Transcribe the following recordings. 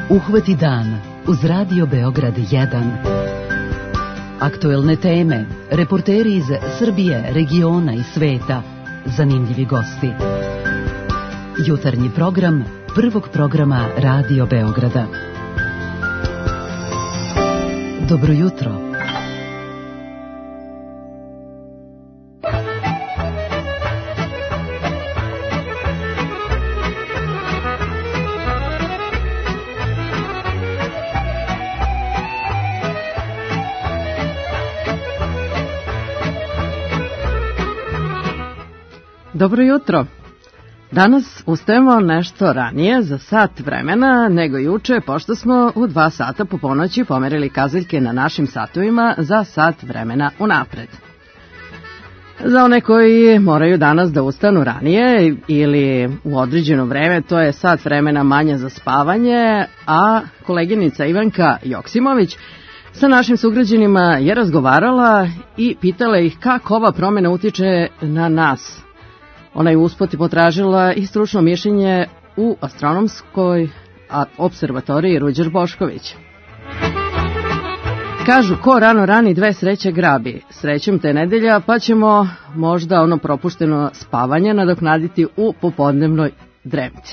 Uhvati dan uz Radio Beograd 1. Aktuelne teme, reporteri iz Srbije, regiona i sveta, zanimljivi gosti. Jutarnji program prvog programa Radio Beograda. Dobro jutro. Dobro jutro. Danas ustajemo nešto ranije za sat vremena nego juče, pošto smo u 2 sata po ponoći pomerili kazaljke na našim satovima za sat vremena unapred. Za one koji moraju danas da ustanu ranije ili u određeno vreme, to je sat vremena manje za spavanje, a koleginica Ivanka Joksimović sa našim sugrađanima je razgovarala i pitala ih kako ova promjena utiče na nas. Ona je usput potražila i stručno mišljenje u astronomskoj observatoriji Ruđer Bošković. Kažu, ko rano rani 2 sreće grabi. Srećem te nedelja, pa ćemo možda ono propušteno spavanje nadoknaditi u popodnevnoj dremci.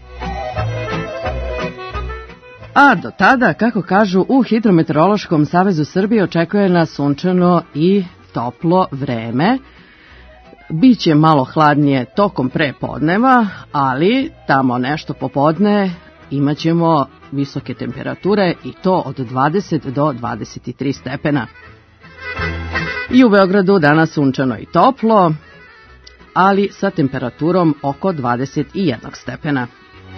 A do tada, kako kažu, u Hidrometeorološkom savezu Srbije očekuje nas sunčano i toplo vreme. Biće malo hladnije tokom prepodneva, ali tamo nešto popodne imat ćemo visoke temperature i to od 20 do 23 stepena. I u Beogradu danas sunčano i toplo, ali sa temperaturom oko 21 stepena.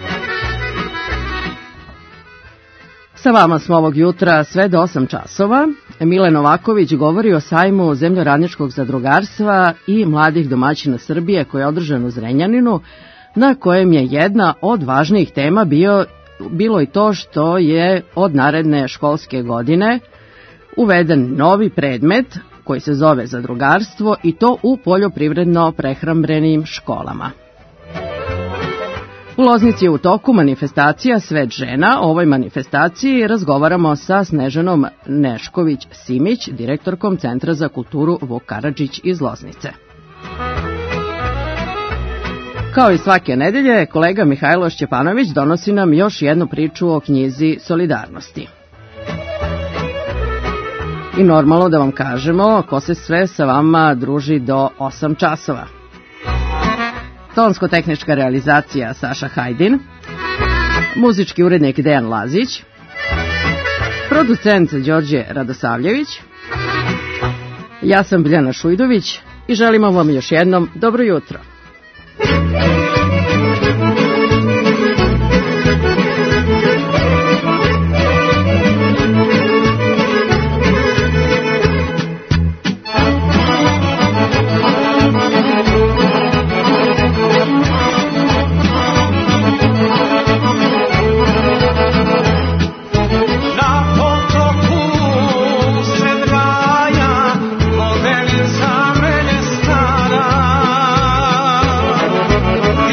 Sa vama smo ovog jutra sve do 8 časova. Mile Novaković govori o sajmu zemljoradničkog zadrugarstva i mladih domaćina Srbije koji je održan u Zrenjaninu, na kojem je jedna od važnijih tema bilo i to što je od naredne školske godine uveden novi predmet koji se zove zadrugarstvo i to u poljoprivredno-prehrambenim školama. U Loznici je u toku manifestacija Svet žena. O ovoj manifestaciji razgovaramo sa Snežanom Nešković-Simić, direktorkom Centra za kulturu Vuk Karadžić iz Loznice. Kao i svake nedelje, kolega Mihajlo Šćepanović donosi nam još jednu priču o knjizi Solidarnosti. I normalno da vam kažemo ko se sve sa vama druži do 8 časova. Tonsko-tehnička realizacija Saša Hajdin, muzički urednik Dejan Lazić, producent Đorđe Radosavljević, ja sam Biljana Šujdović i želimo vam još jednom dobro jutro. Stara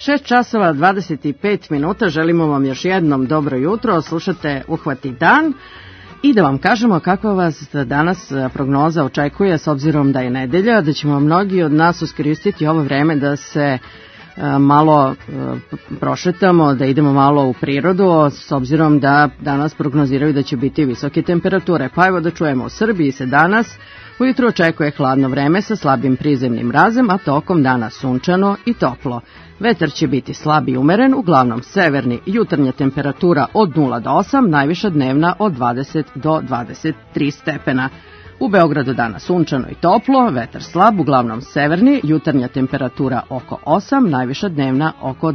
6 časova 25 minuta, želimo vam još jednom dobro jutro, slušate Uhvati dan i da vam kažemo kako vas danas prognoza očekuje s obzirom da je nedelja, da ćemo mnogi od nas iskoristiti ovo vreme da se malo prošetamo, da idemo malo u prirodu, s obzirom da danas prognoziraju da će biti visoke temperature. Pa evo da čujemo, u Srbiji se danas ujutro očekuje hladno vreme sa slabim prizemnim mrazem, a tokom dana sunčano i toplo. Vetar će biti slab i umeren, uglavnom severni, jutarnja temperatura od 0 do 8, najviša dnevna od 20 do 23 stepena. U Beogradu danas sunčano i toplo, vetar slab, uglavnom severni, jutarnja temperatura oko 8, najviša dnevna oko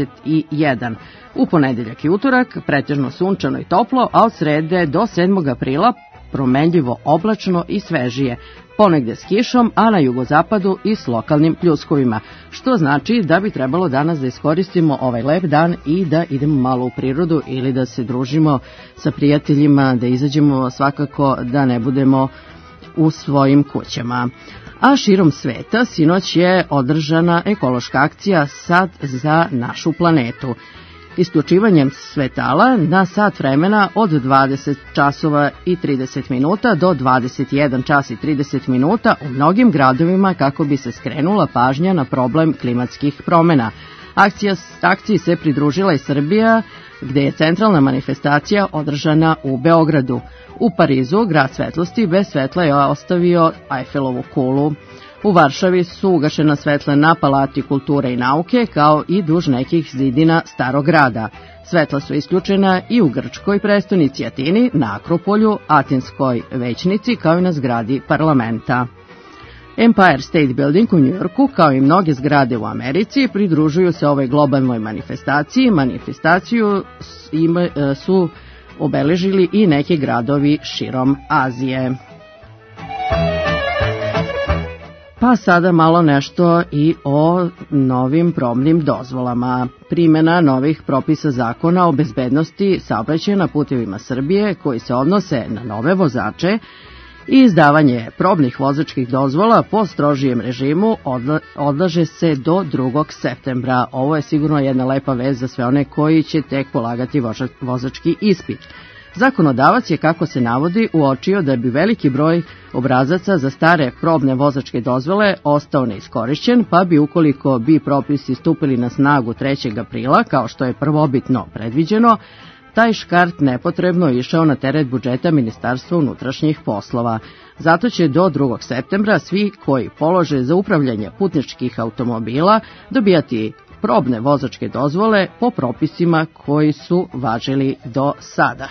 21. U ponedeljak i utorak pretežno sunčano i toplo, a od srede do 7. aprila promenljivo oblačno i svežije, ponegde s kišom, a na jugozapadu i s lokalnim pljuskovima, što znači da bi trebalo danas da iskoristimo ovaj lep dan i da idemo malo u prirodu ili da se družimo sa prijateljima, da izađemo, svakako da ne budemo u svojim kućama. A širom sveta sinoć je održana ekološka akcija Sad za našu planetu. Isključivanjem svetala na sat vremena od 20 časova i 30 minuta do 21 čas i 30 minuta u mnogim gradovima kako bi se skrenula pažnja na problem klimatskih promena. Akciji se pridružila i Srbija, gde je centralna manifestacija održana u Beogradu. U Parizu, grad svetlosti, bez svetla je ostavio Ajfelovu kulu. U Varšavi su ugašena svetla na Palati kulture i nauke, kao i duž nekih zidina Starog grada. Svetla su isključena i u grčkoj prestonici Atini, na Akropolju, Atinskoj većnici, kao i na zgradi parlamenta. Empire State Building u Njujorku, kao i mnoge zgrade u Americi, pridružuju se ovoj globalnoj manifestaciji. Manifestaciju su obeležili i neki gradovi širom Azije. Pa sada malo nešto i o novim probnim dozvolama. Primjena novih propisa zakona o bezbednosti saobraćaja na putevima Srbije koji se odnose na nove vozače i izdavanje probnih vozačkih dozvola po strožijem režimu odlaže se do 2. septembra. Ovo je sigurno jedna lepa vez za sve one koji će tek polagati vozački ispit. Zakonodavac je, kako se navodi, uočio da bi veliki broj obrazaca za stare probne vozačke dozvole ostao neiskorišćen, pa bi, ukoliko bi propisi stupili na snagu 3. aprila, kao što je prvobitno predviđeno, taj škart nepotrebno išao na teret budžeta Ministarstva unutrašnjih poslova. Zato će do 2. septembra svi koji polože za upravljanje putničkih automobila dobijati probne vozačke dozvole po propisima koji su važili do sada.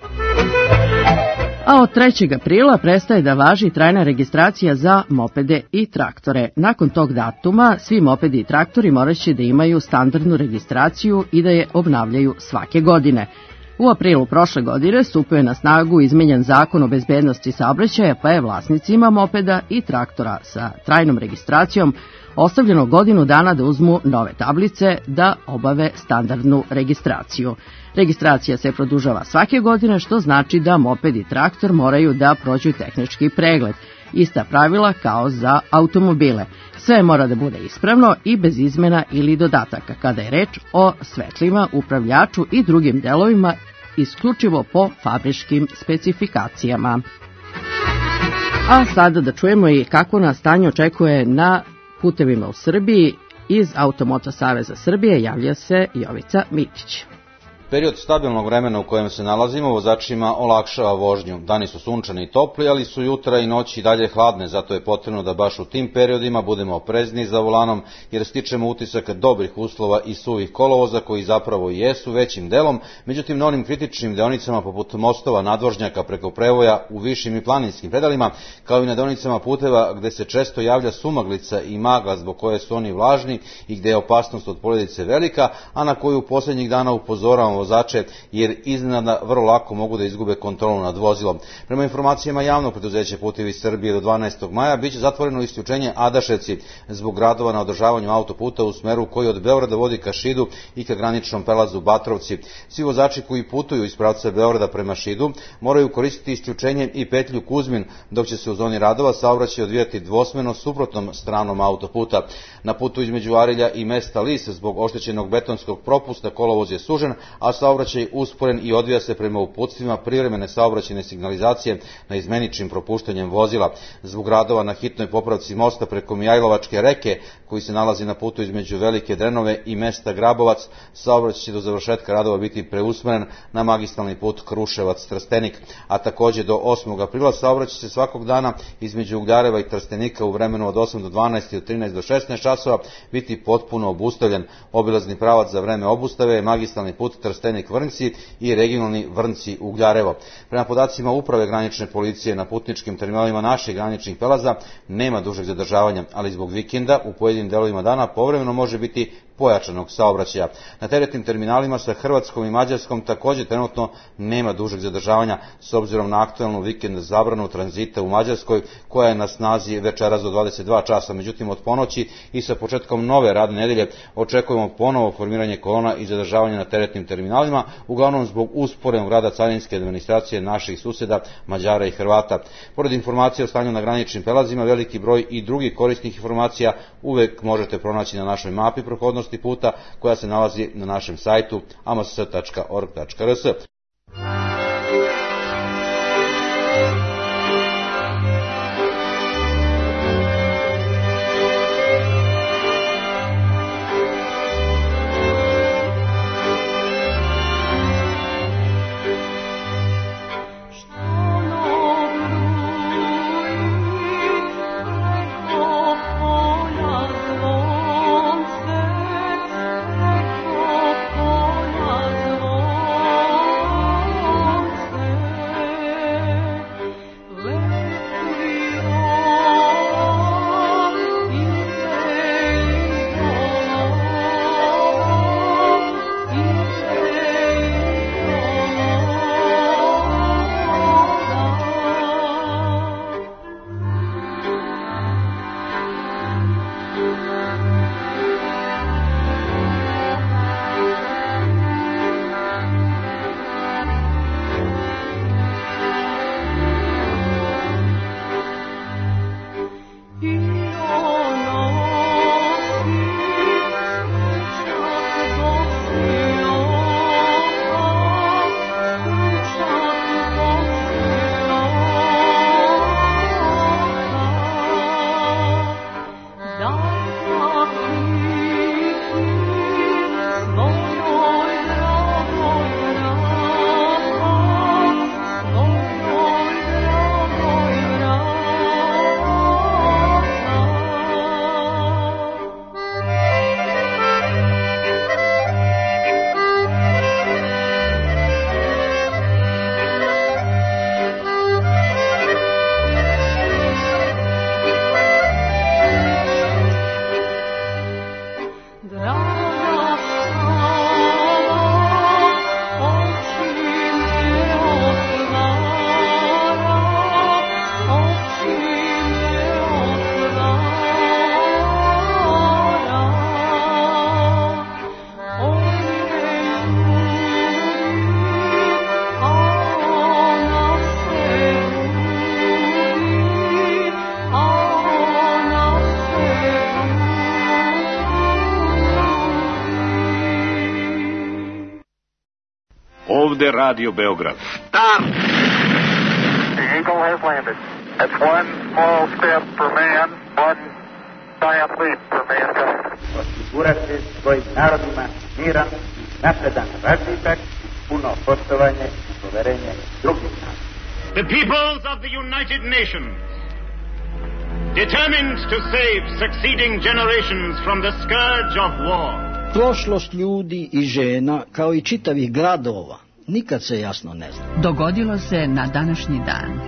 A od 3. aprila prestaje da važi trajna registracija za mopede i traktore. Nakon tog datuma svi mopedi i traktori moraće da imaju standardnu registraciju i da je obnavljaju svake godine. U aprilu prošle godine stupio je na snagu izmenjen zakon o bezbednosti saobraćaja, pa je vlasnicima mopeda i traktora sa trajnom registracijom ostavljeno godinu dana da uzmu nove tablice da obave standardnu registraciju. Registracija se produžava svake godine, što znači da moped i traktor moraju da prođu tehnički pregled. Ista pravila kao za automobile. Sve mora da bude ispravno i bez izmena ili dodataka kada je reč o svetlima, upravljaču i drugim delovima isključivo po fabričkim specifikacijama. A sada da čujemo i kako nas stanje očekuje na putevima u Srbiji. Iz Automoto Saveza Srbije javlja se Jovica Mitić. Period stabilnog vremena u kojem se nalazimo vozačima olakšava vožnju. Dani su sunčani i topli, ali su jutra i noći dalje hladne, zato je potrebno da baš u tim periodima budemo oprezniji za volanom, jer stičemo utisak dobrih uslova i suvih kolovoza koji zapravo jesu većim delom, međutim na onim kritičnim deonicama poput mostova, nadvožnjaka preko prevoja u višim i planinskim predalima, kao i na deonicama puteva gde se često javlja sumaglica i magla zbog koje su oni vlažni i gde je opasnost od poledice velika, a na koju posljednjih dana upozoravamo vozače, jer iznenada vrlo lako mogu da izgube kontrolu nad vozilom. Prema informacijama javnog preduzeća Putevi Srbije do 12. maja biće zatvoreno isključenje Adaševci zbog radova na održavanju autoputa u smeru koji od Beograda vodi ka Šidu i ka graničnom prelazu Batrovci. Svi vozači koji putuju iz pravca Beograda prema Šidu moraju koristiti isključenje i petlju Kuzmin, dok će se u zoni radova saobraćaj odvijati dvosmerno suprotnom stranom autoputa. Na putu između Arilja i mesta Lis zbog oštećenog betonskog propusta kolovoz je sužen, a saobraćaj usporen i odvija se prema uputstvima privremene saobraćajne signalizacije na izmeničnim propuštanjem vozila. Zbog radova na hitnoj popravci mosta preko Mijajlovačke reke, koji se nalazi na putu između Velike Drenove i mesta Grabovac, saobraćaj će do završetka radova biti preusmeren na magistralni put Kruševac-Trstenik, a takođe do 8. aprila saobraćaj će svakog dana između Ugljareva i Trstenika u vremenu od 8 do 12 i od 13 do 16 časova biti potpuno obustavljen. Obilazni pravac za vreme obustave je magistralni put Trstenik-Vrnjci i regionalni Vrnjci-Ugljarevo. Prema podacima Uprave granične policije na putničkim terminalima naših graničnih prelaza nema dužeg zadržavanja, ali zbog vikenda u pojedinim delovima dana povremeno može biti pojačanog saobraćaja. Na teretnim terminalima sa Hrvatskom i Mađarskom takođe trenutno nema dužeg zadržavanja s obzirom na aktuelnu vikend zabranu tranzita u Mađarskoj koja je na snazi večeras do 22 časa. Međutim, od ponoći i sa početkom nove radne nedelje očekujemo ponovo formiranje kolona i zadržavanje na teretnim terminalima, uglavnom zbog usporenog rada carinske administracije naših suseda Mađara i Hrvata. Pored informacija o stanju na graničnim prelazima, veliki broj i drugih korisnih informacija uvek možete pronaći na našoj mapi prohodnosti puta koja se nalazi na našem sajtu ams.org.rs. Ovde Radio Beograd. Stop! The Eagle has landed. That's one small step for man, one giant leap for mankind. Osigurati svojim narodima miran, napredan razvitak, puno poštovanje i poverenje drugih naroda. The peoples of the United Nations, determined to save succeeding generations from the scourge of war. Prošlost ljudi i žena, kao i čitavih gradova, nikad se jasno ne zna. Dogodilo se na današnji dan.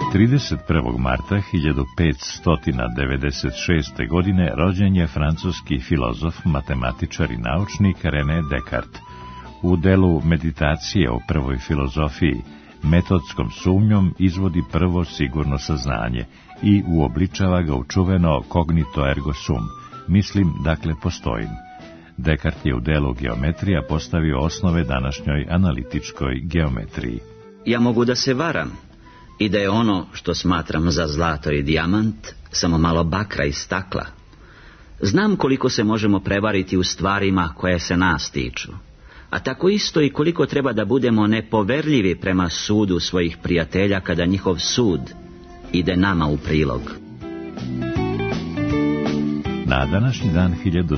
31. marta 1596. godine rođen je francuski filozof, matematičar i naučnik René Descartes. U delu Meditacije o prvoj filozofiji metodskom sumnjom izvodi prvo sigurno saznanje i uobličava ga u čuveno cognito ergo sum, mislim, dakle postojim. Descartes je u delu geometrija postavio osnove današnjoj analitičkoj geometriji. Ja mogu da se varam i da je ono što smatram za zlato i dijamant samo malo bakra i stakla. Znam koliko se možemo prevariti u stvarima koje se nas tiču, a tako isto i koliko treba da budemo nepoverljivi prema sudu svojih prijatelja kada njihov sud ide nama u prilog. Na današnji dan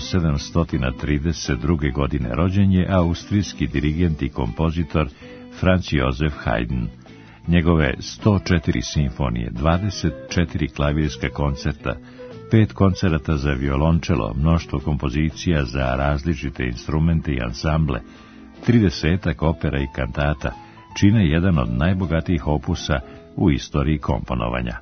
1732. godine rođen je austrijski dirigent i kompozitor Franz Josef Haydn. Njegove 104 simfonije, 24 klavirska koncerta, 5 koncerata za violončelo, mnoštvo kompozicija za različite instrumente i ansamble, 30 opera i kantata čine jedan od najbogatijih opusa u istoriji komponovanja.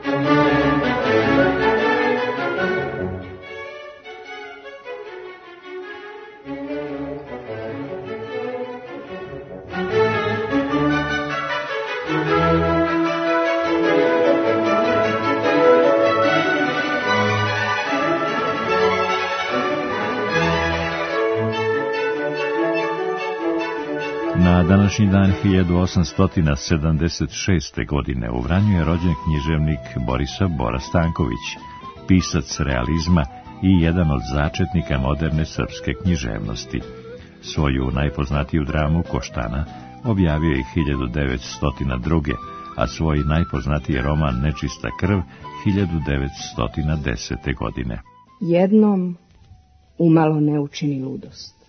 Na današnji dan 1876. godine u Vranju je rođen književnik Bora Stanković, pisac realizma i jedan od začetnika moderne srpske književnosti. Svoju najpoznatiju dramu Koštana objavio je 1902. a svoj najpoznatiji roman Nečista krv 1910. godine. Jednom umalo ne učini ludost.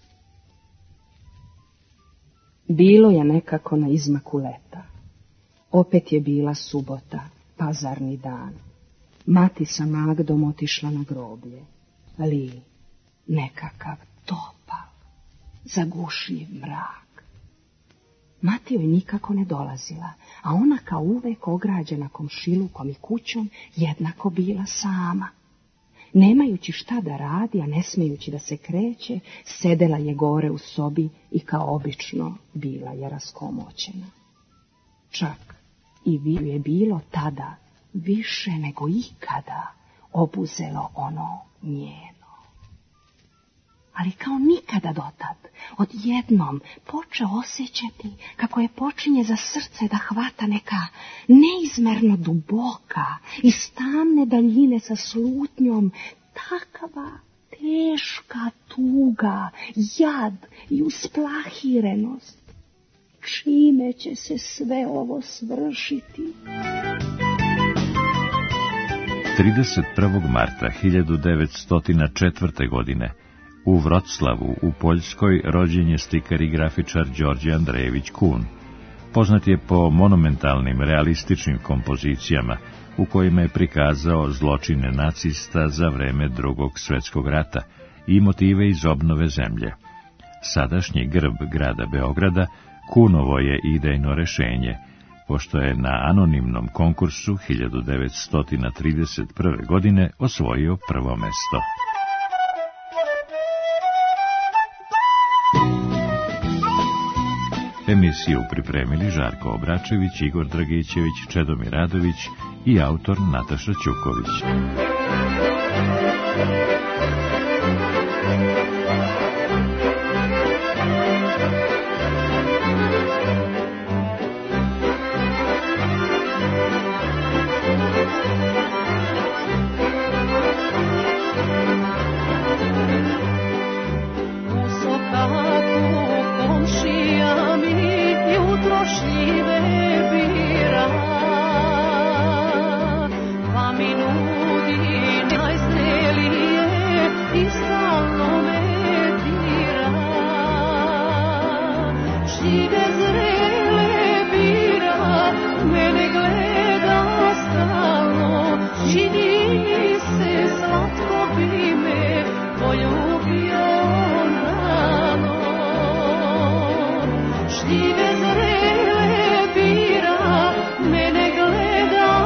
Bilo je nekako na izmaku leta. Opet je bila subota, pazarni dan. Mati sa Magdom otišla na groblje. Ali nekakav topal, zagušljiv mrak. Mati joj nikako ne dolazila, a ona kao uvek ograđena komšilukom i kućom jednako bila sama. Nemajući šta da radi, a ne smejući da se kreće, sedela je gore u sobi i kao obično bila je raskomoćena. Čak i je bilo tada više nego ikada obuzelo ono njeno. Ali kao nikada dotad, odjednom počeo osjećati kako je počinje za srce da hvata neka neizmerno duboka i tamne daljine sa slutnjom, takva teška tuga, jad i usplahirenost. Čime će se sve ovo svršiti? 31. marta 1904. godine u Vroclavu u Poljskoj rođen je slikar i grafičar Đorđe Andrejević Kun. Poznat je po monumentalnim realističnim kompozicijama u kojima je prikazao zločine nacista za vreme Drugog svjetskog rata i motive iz obnove zemlje. Sadašnji grb grada Beograda Kunovo je idejno rešenje, pošto je na anonimnom konkursu 1931. godine osvojio prvo mesto. Emisiju pripremili Žarko Obračević, Igor Dragićević, Čedomir Radović i autor Nataša Ćuković. Šljive zrele bira, mene gleda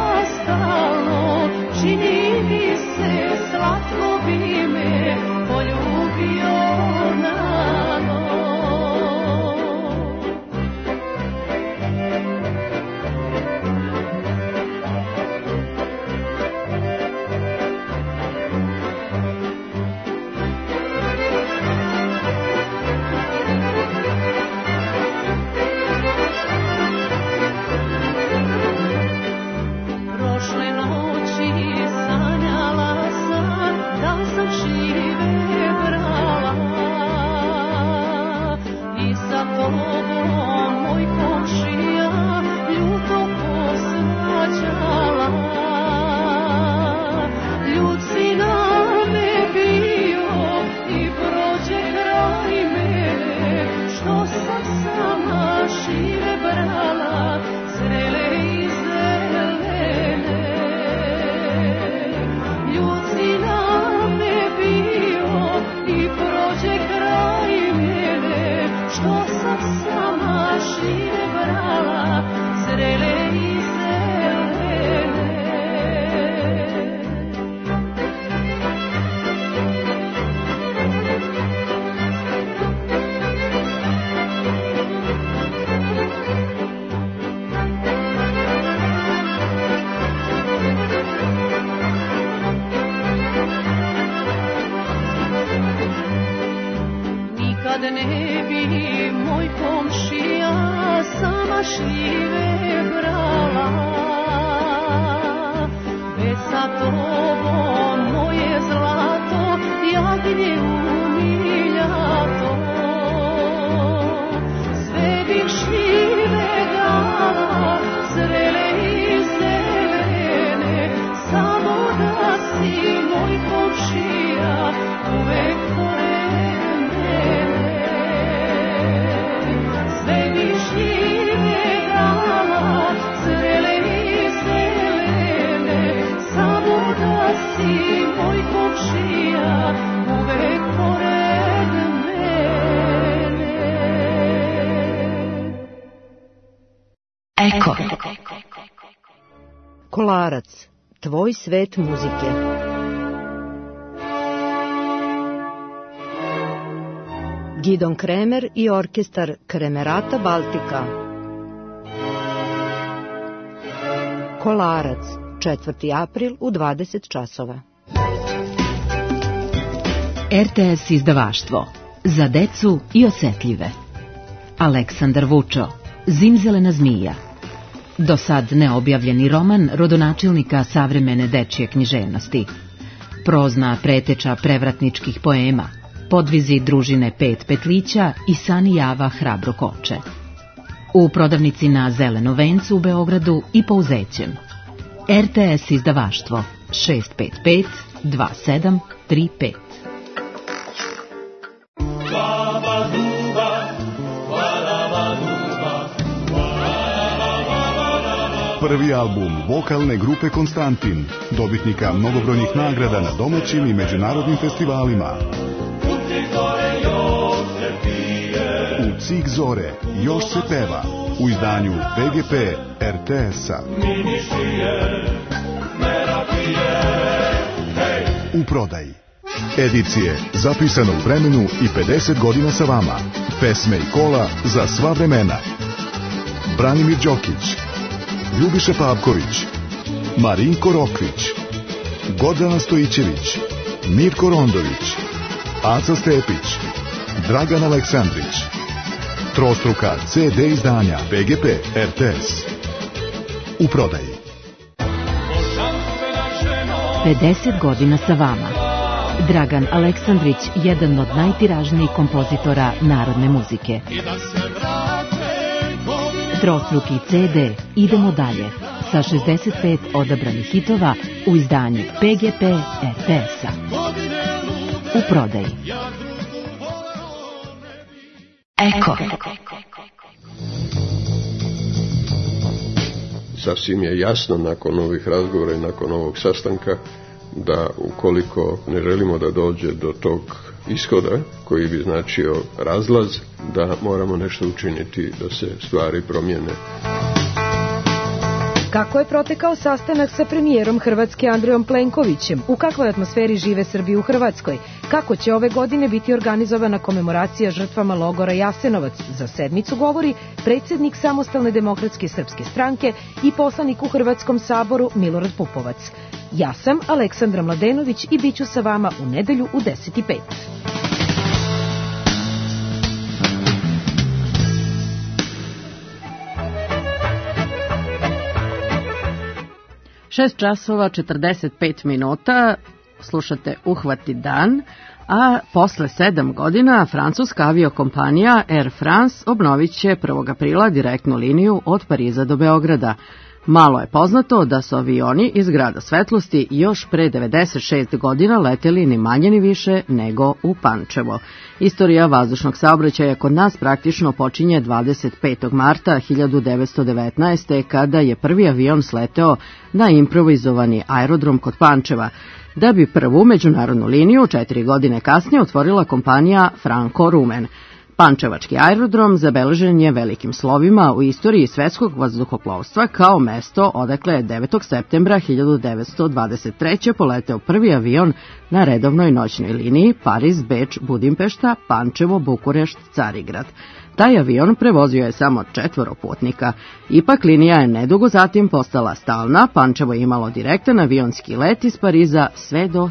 Eko. Kolarac, tvoj svet muzike. Gidon Kremer i orkestar Kremerata Baltika. Kolarac, 4. april u 20 časova. RTS izdavaštvo. Za decu i osetljive. Aleksandar Vučo. Zimzelena zmija. Do sad neobjavljeni roman rodonačelnika savremene dečje književnosti. Prozna preteča prevratničkih poema, podvizi družine Pet petlića i Sani Java hrabro koče. U prodavnici na Zeleno vencu u Beogradu i Pouzećem. RTS izdavaštvo 655 2735. Prvi album vokalne grupe Konstantin, dobitnika mnogobrojnih nagrada na domaćim i međunarodnim festivalima. U Cik zore još se peva, u izdanju PGP RTS-a. U prodaji. Edicije zapisane u vremenu i 50 godina sa vama. Pesme i kola za sva vremena. Branimir Đokić, Ljubiša Pavković, Marinko Rokvić, Gordana Stojićević, Mirko Rondović, Aca Stepić, Dragan Aleksandrić. Trostruka CD izdanja PGP RTS. U prodaji. 50 godina sa vama. Dragan Aleksandrić, jedan od najtiražnijih kompozitora narodne muzike. Trostruki CD Idemo dalje sa 65 odabranih hitova u izdanju PGP RTS-a. U prodaji. Eko. Sasvim je jasno nakon ovih razgovora i nakon ovog sastanka da ukoliko ne želimo da dođe do tog ishoda koji bi značio razlaz, da moramo nešto učiniti da se stvari promijene. Kako je protekao sastanak sa premijerom Hrvatske Andrejom Plenkovićem? U kakvoj atmosferi žive Srbi u Hrvatskoj? Kako će ove godine biti organizovana komemoracija žrtvama logora Jasenovac? Za sedmicu govori predsjednik Samostalne demokratske srpske stranke i poslanik u Hrvatskom saboru Milorad Pupovac. Ja sam Aleksandra Mladenović i bit ću sa vama u nedelju u 10:05. 6 časova 45 minuta, slušate Uhvati dan, a posle 7 godina francuska aviokompanija Air France obnovit će 1. aprila direktnu liniju od Pariza do Beograda. Malo je poznato da su avioni iz Grada Svetlosti još pre 96 godina leteli ni manje ni više nego u Pančevo. Istorija vazdušnog saobraćaja kod nas praktično počinje 25. marta 1919. kada je prvi avion sleteo na improvizovani aerodrom kod Pančeva, da bi prvu međunarodnu liniju 4 godine kasnije otvorila kompanija Franco-Rumen. Pančevački aerodrom zabeležen je velikim slovima u istoriji svetskog vazduhoplovstva kao mesto odakle je 9. septembra 1923. poleteo prvi avion na redovnoj noćnoj liniji Pariz-Beč-Budimpešta, Pančevo-Bukurešt-Carigrad. Taj avion prevozio je samo 4 putnika. Ipak linija je nedugo zatim postala stalna, Pančevo je imalo direktan avionski let iz Pariza sve do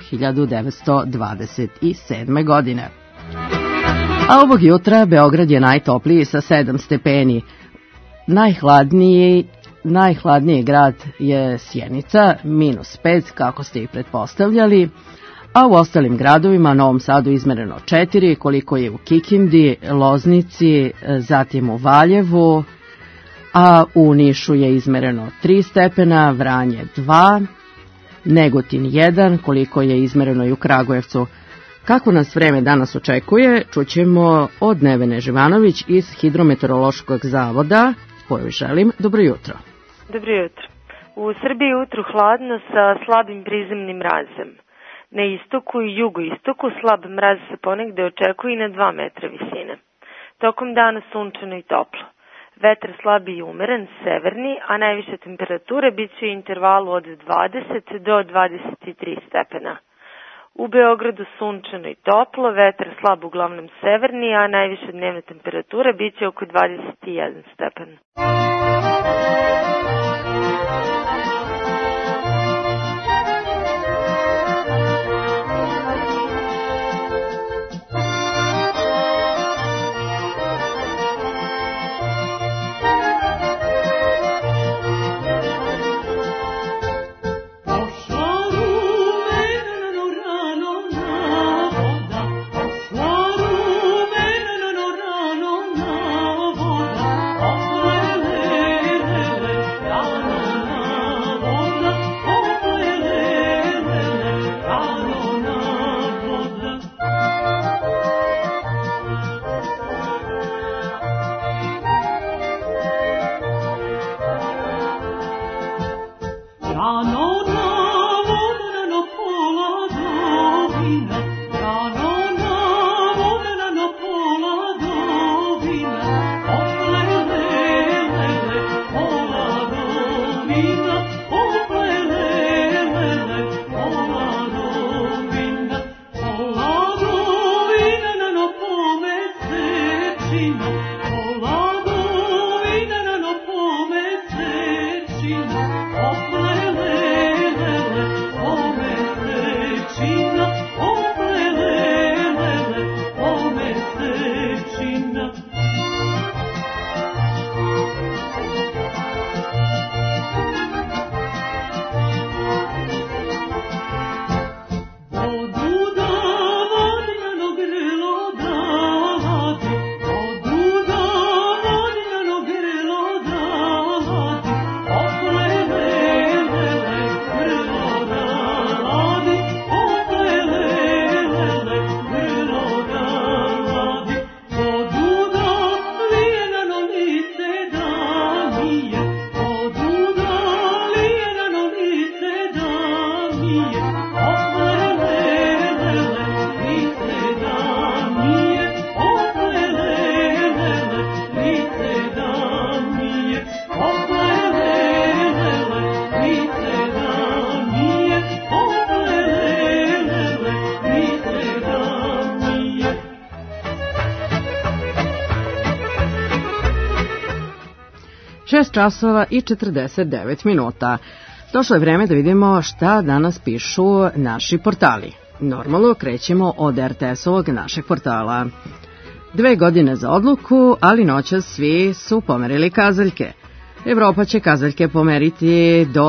1927. godine. A ovog jutra Beograd je najtopliji sa 7 stepeni. Najhladniji grad je Sjenica, -5, kako ste i pretpostavljali, a u ostalim gradovima, Novom Sadu izmereno 4, koliko je u Kikindi, Loznici, zatim u Valjevu, a u Nišu je izmereno 3 stepena, Vranje 2, Negotin 1, koliko je izmereno i u Kragujevcu. Kako nas vreme danas očekuje, čućemo od Nevene Živanović iz Hidrometeorološkog zavoda, koju želim dobro jutro. Dobro jutro. U Srbiji je jutro hladno sa slabim prizemnim mrazem. Na istoku i jugoistoku slab mraz se ponegde očekuje i na 2 metra visine. Tokom dana sunčano i toplo. Vetar slabi i umeren, severni, a najviše temperature bit će u intervalu od 20 do 23 stepena. U Beogradu sunčano i toplo, vetar slab uglavnom severni, a najviše dnevna temperatura bit će oko 21 stepen. časova i 49 minuta. Došlo je vreme da vidimo šta danas pišu naši portali. Normalno krećemo od RTS-ovog našeg portala. 2 godine za odluku, ali noćas svi su pomerili kazaljke. Evropa će kazaljke pomeriti do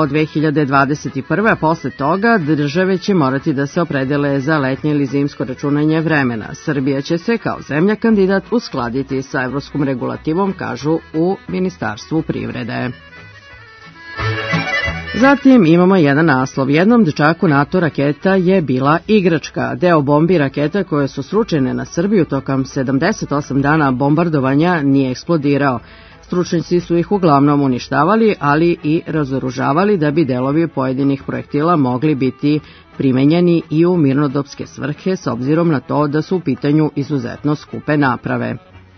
2021. a posle toga države će morati da se opredele za letnje ili zimsko računanje vremena. Srbija će se kao zemlja kandidat uskladiti sa evropskom regulativom, kažu u Ministarstvu privrede. Zatim imamo jedan naslov. Jednom dečaku NATO raketa je bila igračka. Deo bombi raketa koje su sručene na Srbiju tokom 78 dana bombardovanja nije eksplodirao. Stručnjaci su ih uglavnom uništavali, ali i razoružavali da bi delovi pojedinih projektila mogli biti primenjeni i u mirnodopske svrhe s obzirom na to da su u pitanju izuzetno skupe naprave.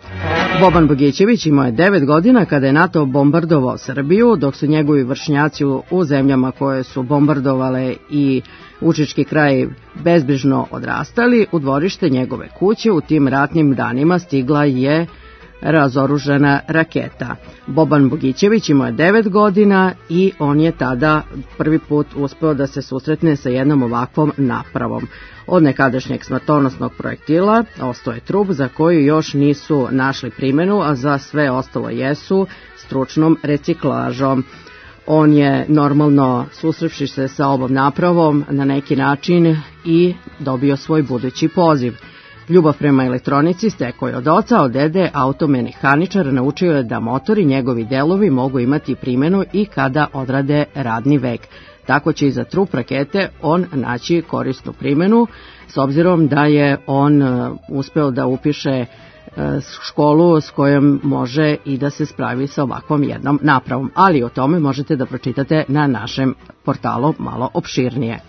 Boban Bogićević imao je 9 godina kada je NATO bombardovao Srbiju, dok su njegovi vršnjaci u zemljama koje su bombardovale i Učički kraj bezbrižno odrastali. U dvorište njegove kuće u tim ratnim danima stigla je razoružana raketa. Boban Bogićević imao je 9 godina i on je tada prvi put uspeo da se susretne sa jednom ovakvom napravom. Od nekadašnjeg smrtonosnog projektila ostao je trup za koju još nisu našli primjenu, a za sve ostalo jesu stručnom reciklažom. On je normalno susrevši se sa ovom napravom na neki način i dobio svoj budući poziv. Ljubav prema elektronici stekao je od oca, od dede, automehaničara, naučio je da motori, njegovi delovi mogu imati primjenu i kada odrade radni vek. Tako će i za trup rakete on naći korisnu primjenu, s obzirom da je on uspeo da upiše školu s kojom može i da se spravi sa ovakvom jednom napravom. Ali o tome možete da pročitate na našem portalu malo opširnije.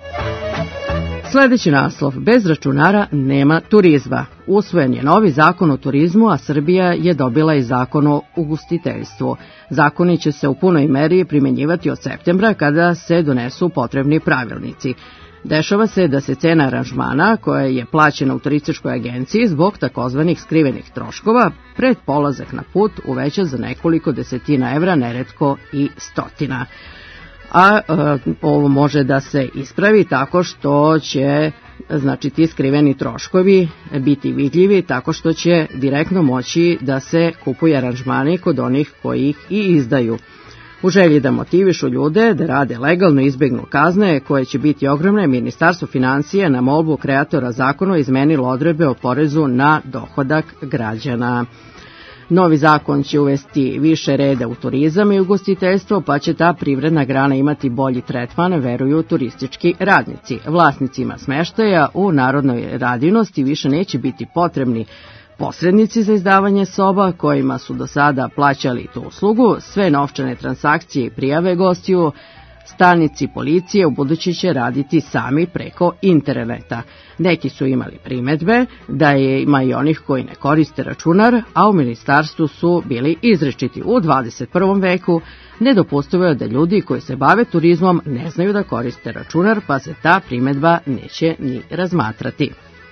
Sljedeći naslov: bez računara nema turizma. Usvojen je novi zakon o turizmu, a Srbija je dobila i zakon o ugostiteljstvu. Zakoni će se u punoj meri primjenjivati od septembra kada se donesu potrebni pravilnici. Dešava se da se cena aranžmana, koja je plaćena u turističkoj agenciji zbog takozvanih skrivenih troškova, pred polazak na put uveća za nekoliko desetina evra, neretko i stotina. A ovo može da se ispravi tako što će ti skriveni troškovi biti vidljivi, tako što će direktno moći da se kupuju aranžmani kod onih koji ih i izdaju. U želji da motivišu ljude da rade legalno i izbegnu kazne koje će biti ogromne, Ministarstvo finansija na molbu kreatora zakona izmenilo odredbe o porezu na dohodak građana. Novi zakon će uvesti više reda u turizam i ugostiteljstvo, pa će ta privredna grana imati bolji tretman, veruju turistički radnici. Vlasnicima smeštaja u narodnoj radinosti više neće biti potrebni posrednici za izdavanje soba kojima su do sada plaćali tu uslugu. Sve novčane transakcije i prijave gostiju stanici policije ubuduće će raditi sami preko interneta. Neki su imali primedbe da ima i onih koji ne koriste računar, a u ministarstvu su bili izričiti. U 21. veku nedopustivo je da ljudi koji se bave turizmom ne znaju da koriste računar, pa se ta primedba neće ni razmatrati.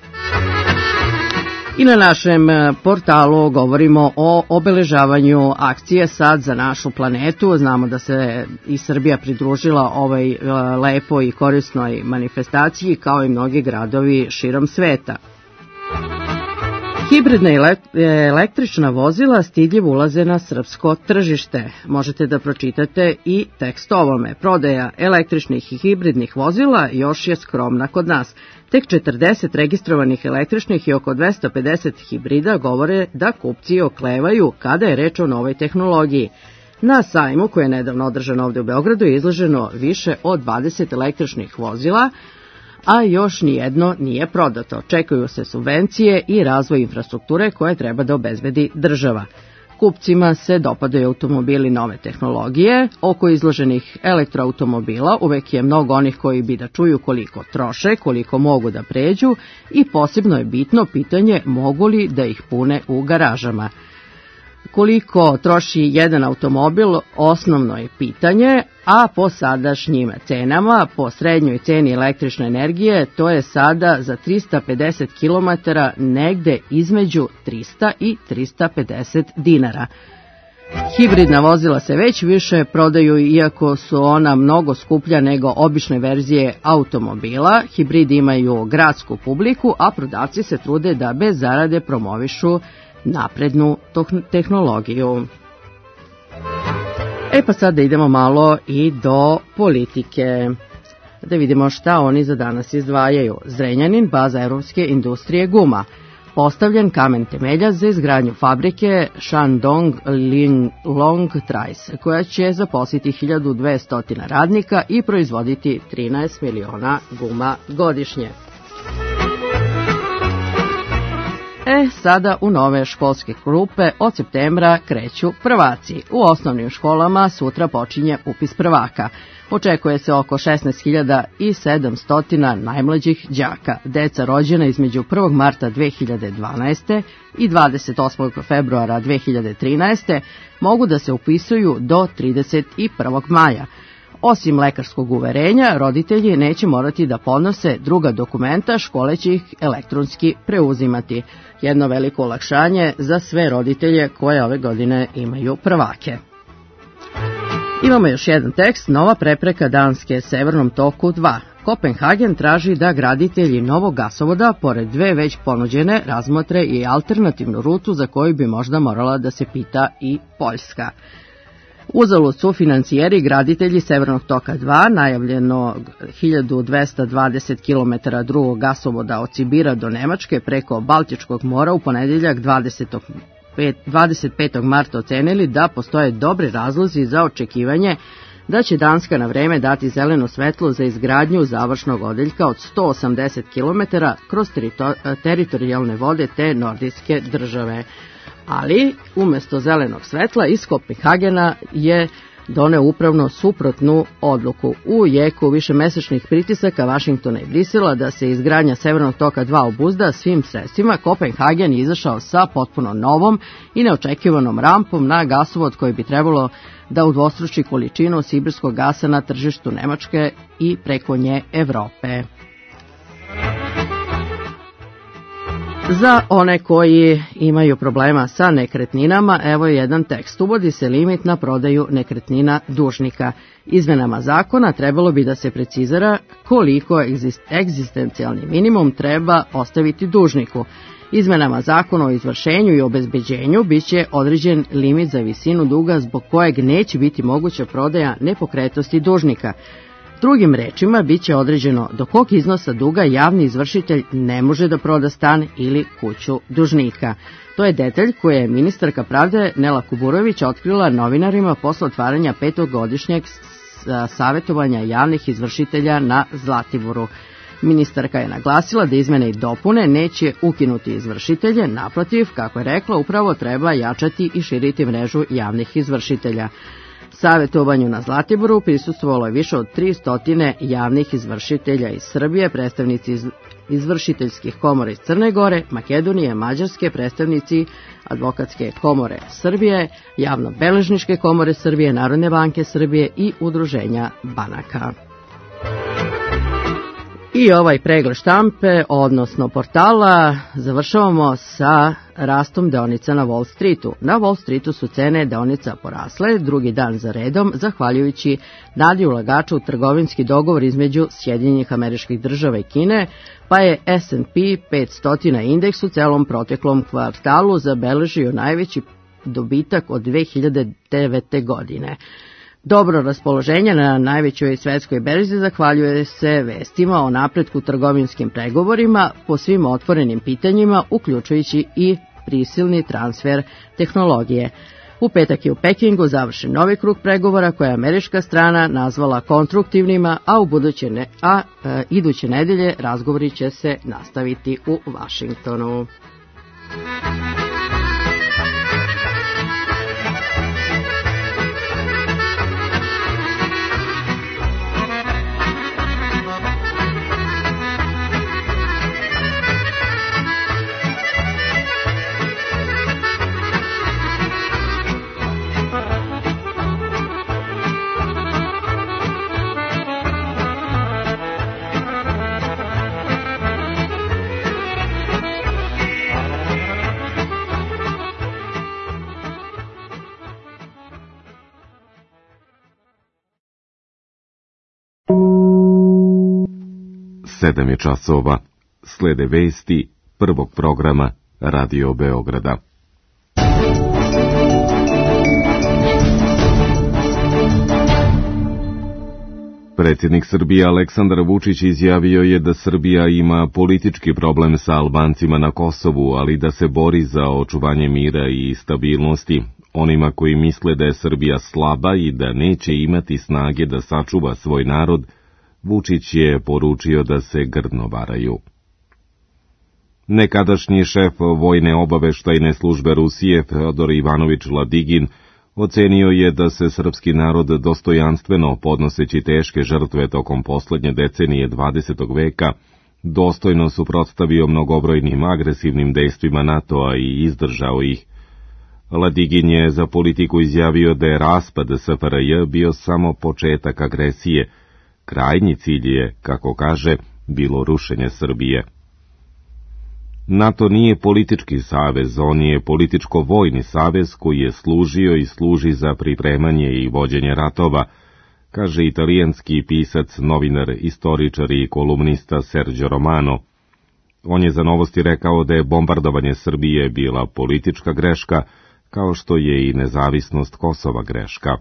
I na našem portalu govorimo o obeležavanju akcije Sad za našu planetu. Znamo da se i Srbija pridružila ovoj lepoj i korisnoj manifestaciji, kao i mnogi gradovi širom sveta. Hibridna električna vozila stidljivo ulaze na srpsko tržište. Možete da pročitate i tekst ovome. Prodaja električnih i hibridnih vozila još je skromna kod nas. Tek 40 registrovanih električnih i oko 250 hibrida govore da kupci oklevaju kada je reč o novoj tehnologiji. Na sajmu koji je nedavno održan ovdje u Beogradu je izloženo više od 20 električnih vozila, a još nijedno nije prodato. Čekaju se subvencije i razvoj infrastrukture koje treba da obezbedi država. Kupcima se dopadaju automobili nove tehnologije. Oko izloženih elektroautomobila uvek je mnogo onih koji bi da čuju koliko troše, koliko mogu da pređu i posebno je bitno pitanje mogu li da ih pune u garažama. Koliko troši jedan automobil osnovno je pitanje, a po sadašnjim cenama, po srednjoj ceni električne energije, to je sada za 350 km negde između 300 i 350 dinara. Hibridna vozila se već više prodaju, iako su ona mnogo skuplja nego obične verzije automobila. Hibridi imaju gradsku publiku, a prodavci se trude da bez zarade promovišu naprednu tehnologiju. Pa sad da idemo malo i do politike. Da vidimo šta oni za danas izdvajaju. Zrenjanin, baza evropske industrije guma. Postavljen kamen temelja za izgradnju fabrike Shandong Linglong Trice, koja će zaposliti 1200 radnika i proizvoditi 13 miliona guma godišnje. Sada u nove školske grupe od septembra kreću prvaci. U osnovnim školama sutra počinje upis prvaka. Očekuje se oko 16.700 najmlađih đaka. Deca rođena između 1. marta 2012. i 28. februara 2013. mogu da se upisuju do 31. maja. Osim lekarskog uverenja, roditelji neće morati da podnose druga dokumenta, škole će ih elektronski preuzimati. Jedno veliko olakšanje za sve roditelje koje ove godine imaju prvake. Imamo još jedan tekst, nova prepreka Danske Severnom toku 2. Kopenhagen traži da graditelji novog gasovoda, pored dve već ponuđene, razmotre i alternativnu rutu za koju bi možda morala da se pita i Poljska. Uzalud su financijeri graditelji Severnog toka 2, najavljeno 1220 km drugog gasovoda od Sibira do Nemačke preko Baltičkog mora u ponedeljak 25. marta ocenili da postoje dobri razlozi za očekivanje da će Danska na vreme dati zeleno svetlo za izgradnju završnog odeljka od 180 km kroz teritorijalne vode te nordijske države. Ali, umjesto zelenog svetla, iz Kopenhagena je doneo upravno suprotnu odluku. U jeku višemesečnih pritisaka Vašingtona i Brisela da se izgradnja Severnog toka 2 obuzda svim sredstvima, Kopenhagen je izašao sa potpuno novom i neočekivanom rampom na gasovod koji bi trebalo da udvostruči količinu sibirskog gasa na tržištu Nemačke i preko nje Evrope. Za one koji imaju problema sa nekretninama, evo je jedan tekst. Uvodi se limit na prodaju nekretnina dužnika. Izmenama zakona trebalo bi da se precizira koliko egzistencijalni minimum treba ostaviti dužniku. Izmenama zakona o izvršenju i obezbeđenju biće određen limit za visinu duga zbog kojeg neće biti moguća prodaja nepokretnosti dužnika. Drugim rečima, bit će određeno do kog iznosa duga javni izvršitelj ne može da proda stan ili kuću dužnika. To je detalj koji je ministarka pravde Nela Kuburović otkrila novinarima posle otvaranja 5-godišnjeg savjetovanja javnih izvršitelja na Zlatiboru. Ministarka je naglasila da izmene i dopune neće ukinuti izvršitelje, naprotiv, kako je rekla, upravo treba jačati i širiti mrežu javnih izvršitelja. Savjetovanju na Zlatiboru prisustvovalo je više od 300 javnih izvršitelja iz Srbije, predstavnici izvršiteljskih komora iz Crne Gore, Makedonije, Mađarske, predstavnici Advokatske komore Srbije, Javno-beležničke komore Srbije, Narodne banke Srbije i Udruženja banaka. I ovaj pregled štampe, odnosno portala, završavamo sa rastom deonica na Wall Streetu. Na Wall Streetu su cene deonica porasle drugi dan za redom, zahvaljujući nadi ulagača u trgovinski dogovor između Sjedinjenih Američkih Država i Kine, pa je S&P 500 indeks u celom proteklom kvartalu zabeležio najveći dobitak od 2009. godine. Dobro raspoloženje na najvećoj svetskoj berzi zahvaljuje se vestima o napretku trgovinskim pregovorima po svim otvorenim pitanjima, uključujući i prisilni transfer tehnologije. U petak je u Pekingu završen novi krug pregovora koje je američka strana nazvala konstruktivnima, a iduće nedelje razgovori će se nastaviti u Vašingtonu. Sedam je časova. Slede vesti prvog programa Radio Beograda. Predsjednik Srbije Aleksandar Vučić izjavio je da Srbija ima politički problem sa Albancima na Kosovu, ali da se bori za očuvanje mira i stabilnosti. Onima koji misle da je Srbija slaba i da neće imati snage da sačuva svoj narod, Vučić je poručio da se grdno varaju. Nekadašnji šef vojne obaveštajne službe Rusije, Feodor Ivanović Ladigin, ocenio je da se srpski narod dostojanstveno, podnoseći teške žrtve tokom poslednje decenije 20. veka, dostojno suprotstavio mnogobrojnim agresivnim dejstvima NATO-a i izdržao ih. Ladigin je za Politiku izjavio da je raspad SFRJ bio samo početak agresije. Krajnji cilj je, kako kaže, bilo rušenje Srbije. NATO nije politički savez, on je političko-vojni savez koji je služio i služi za pripremanje i vođenje ratova, kaže italijanski pisac, novinar, istoričar i kolumnista Sergio Romano. On je za Novosti rekao da je bombardovanje Srbije bila politička greška, kao što je i nezavisnost Kosova greška.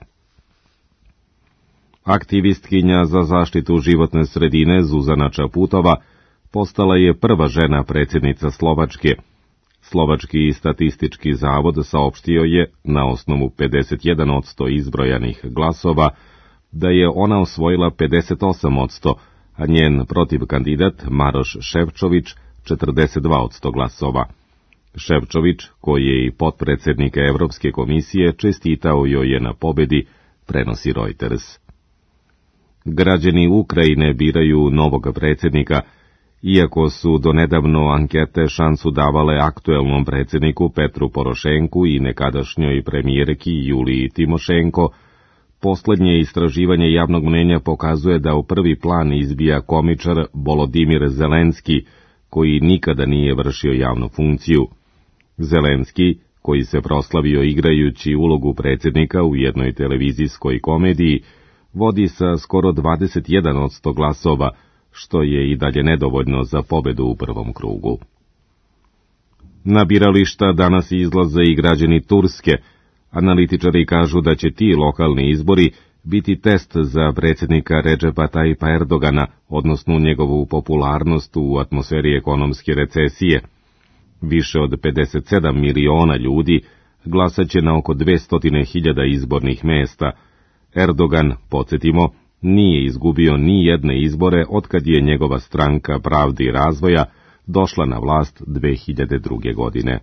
Aktivistkinja za zaštitu životne sredine Zuzana Čaputova postala je prva žena predsjednica Slovačke. Slovački statistički zavod saopštio je, na osnovu 51% izbrojanih glasova, da je ona osvojila 58%, a njen protivkandidat Maroš Šefčović 42% glasova. Šefčović, koji je i potpredsjednik Evropske komisije, čestitao joj je na pobedi, prenosi Reuters. Građani Ukrajine biraju novog predsjednika, iako su donedavno ankete šansu davale aktuelnom predsjedniku Petru Porošenku i nekadašnjoj premijerki Juliji Timošenko. Poslednje istraživanje javnog mnenja pokazuje da u prvi plan izbija komičar Volodimir Zelenski, koji nikada nije vršio javnu funkciju. Zelenski, koji se proslavio igrajući ulogu predsjednika u jednoj televizijskoj komediji, vodi sa skoro 21% glasova, što je i dalje nedovoljno za pobedu u prvom krugu. Na birališta danas izlaze i građani Turske. Analitičari kažu da će ti lokalni izbori biti test za predsjednika Redžepa Tajipa Erdogana, odnosno njegovu popularnost u atmosferi ekonomske recesije. Više od 57 miliona ljudi glasaće na oko 200.000 izbornih mesta. Erdogan, podsjetimo, nije izgubio ni jedne izbore otkad je njegova stranka Pravde i razvoja došla na vlast 2002. godine.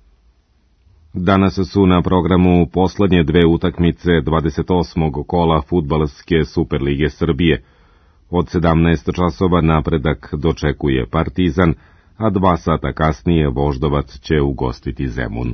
Danas su na programu poslednje dve utakmice 28. kola fudbalske Superlige Srbije. Od 17 časova Napredak dočekuje Partizan, a 2 sata kasnije Voždovac će ugostiti Zemun.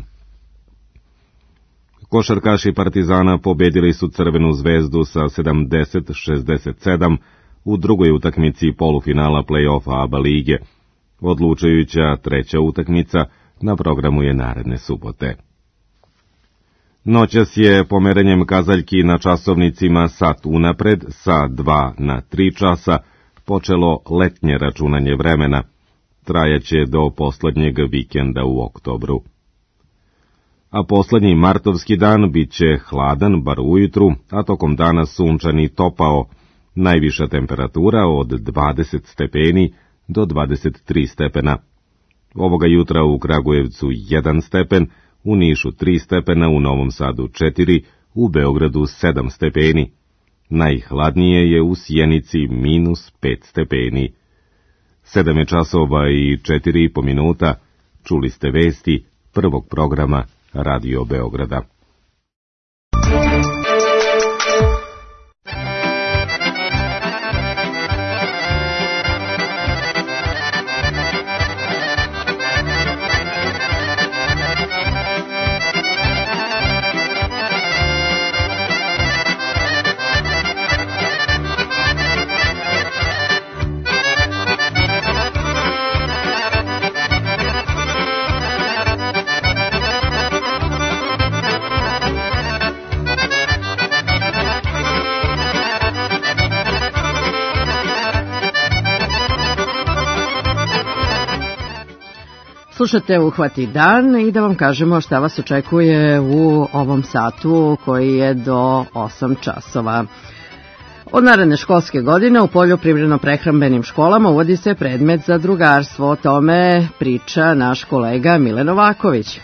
Košarkaši Partizana pobedili su Crvenu zvezdu sa 70-67 u drugoj utakmici polufinala play-offa ABA lige. Odlučujuća treća utakmica na programu je naredne subote. Noćas je pomeranjem kazaljki na časovnicima sat unapred, sa 2 na 3 časa, počelo letnje računanje vremena. Trajaće do poslednjeg vikenda u oktobru. A poslednji martovski dan bit će hladan, bar ujutru, a tokom dana sunčan i topao. Najviša temperatura od 20 stepeni do 23 stepena. Ovoga jutra u Kragujevcu 1 stepen, u Nišu 3 stepena, u Novom Sadu 4, u Beogradu 7 stepeni. Najhladnije je u Sjenici -5 stepeni. 7 časova i 4,5 minuta. Čuli ste vesti prvog programa Radio Beograda. Slušate Uhvati dan i da vam kažemo šta vas očekuje u ovom satu koji je do 8 časova. Od naredne školske godine u poljoprivredno-prehrambenim školama uvodi se predmet za drugarstvo. O tome priča naš kolega Mile Novaković.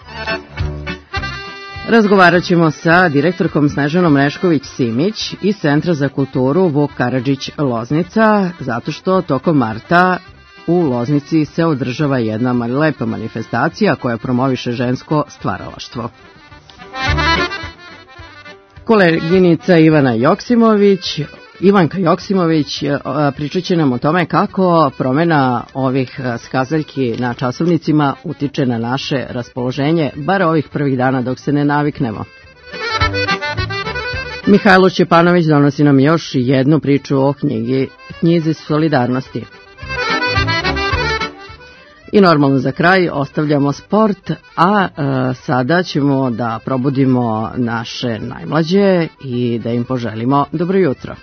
Razgovarat ćemo sa direktorkom Snežanom Rešković-Simić iz Centra za kulturu Vuk Karadžić Loznica, zato što tokom marta u Loznici se održava jedna lepa manifestacija koja promoviše žensko stvaralaštvo. Koleginica Ivanka Joksimović pričat će nam o tome kako promjena ovih skazaljki na časovnicima utiče na naše raspoloženje, bar ovih prvih dana dok se ne naviknemo. Mihajlo Šćepanović donosi nam još jednu priču o knjizi Solidarnosti. I normalno za kraj ostavljamo sport, a sada ćemo da probudimo naše najmlađe i da im poželimo dobro jutro.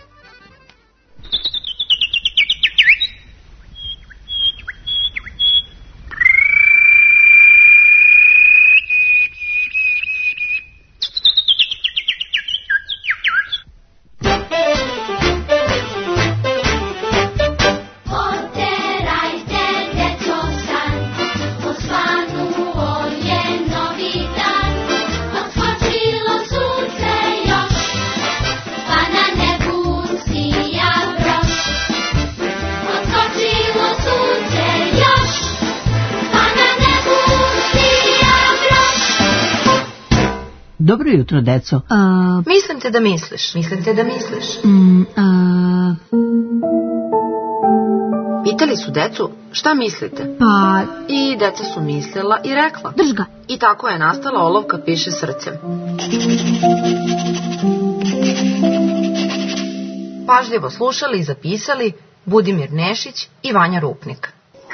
Dobro jutro, deco. Mislim te da misliš. Pitali su decu, šta mislite? Pa... I deca su mislila i rekla. Drž ga. I tako je nastala olovka piše srcem. Pažljivo slušali i zapisali Budimir Nešić i Vanja Rupnik.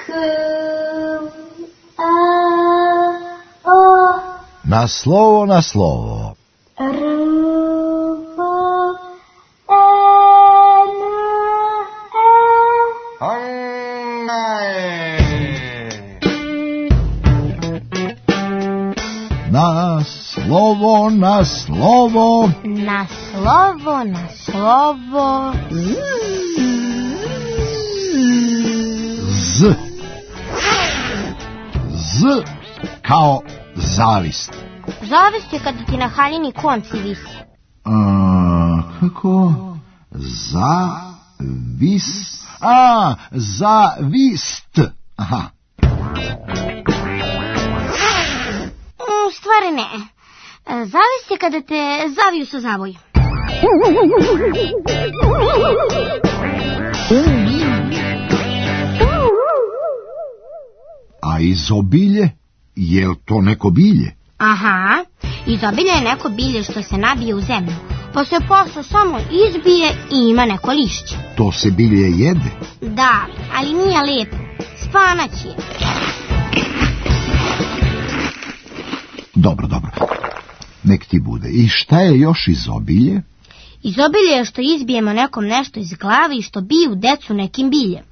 Na slovo, na slovo. Na slovo, na slovo. Na slovo, na slovo. Z. Z kao zavist. Zavist je kada ti na haljini konci visi. Kako? Zavis. Zavist. Aha. U stvari ne. Zavist je kada te zaviju sa zavoj. A izobilje? Je li to neko bilje? Aha, izobilje je neko bilje što se nabije u zemlju, pa se posle samo izbije i ima neko lišće. To se bilje jede? Da, ali nije lepo. Spanać je. Dobro. Nek ti bude. I šta je još izobilje? Izobilje je što izbijemo nekom nešto iz glave i što biju decu nekim biljem.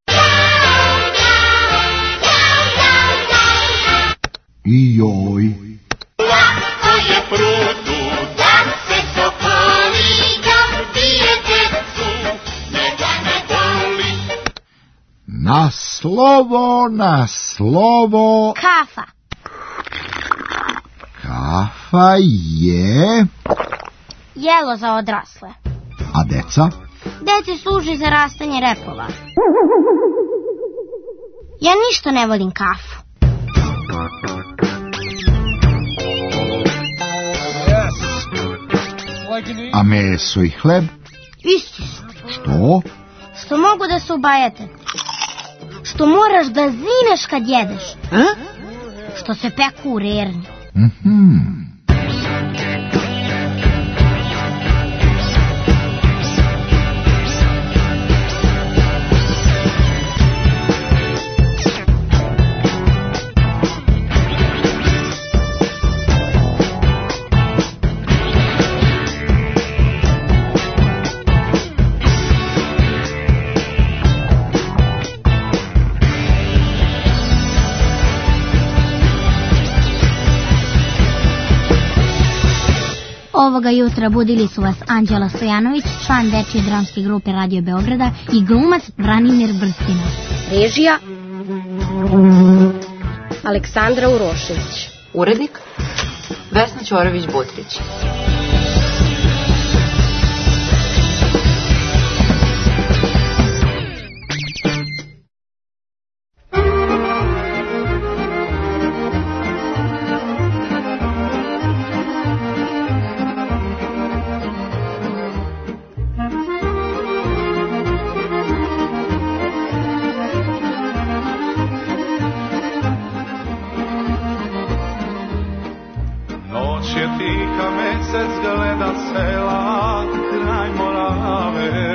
I joj. Lako je prudu da se sokoli, da bije decu, ne da ne boli. Na slovo, na slovo. Kafa. Kafa je... Jelo za odrasle. A deca? Deci služi za rastanje repova. Ja ništa ne volim kafu. A meso i hleb? Isti su. Što? Što mogu da se ubajate. Što moraš da zineš kad jedeš. Što se peku u rerni. Ovoga jutra budili su vas Anđela Stojanović, član dečije dramske grupe Radio Beograda i glumac Branimir Brstinac. Režija Aleksandra Urošević. Urednik Vesna Ćorović-Butrić. tiha mesec gleda sela kraj Morave.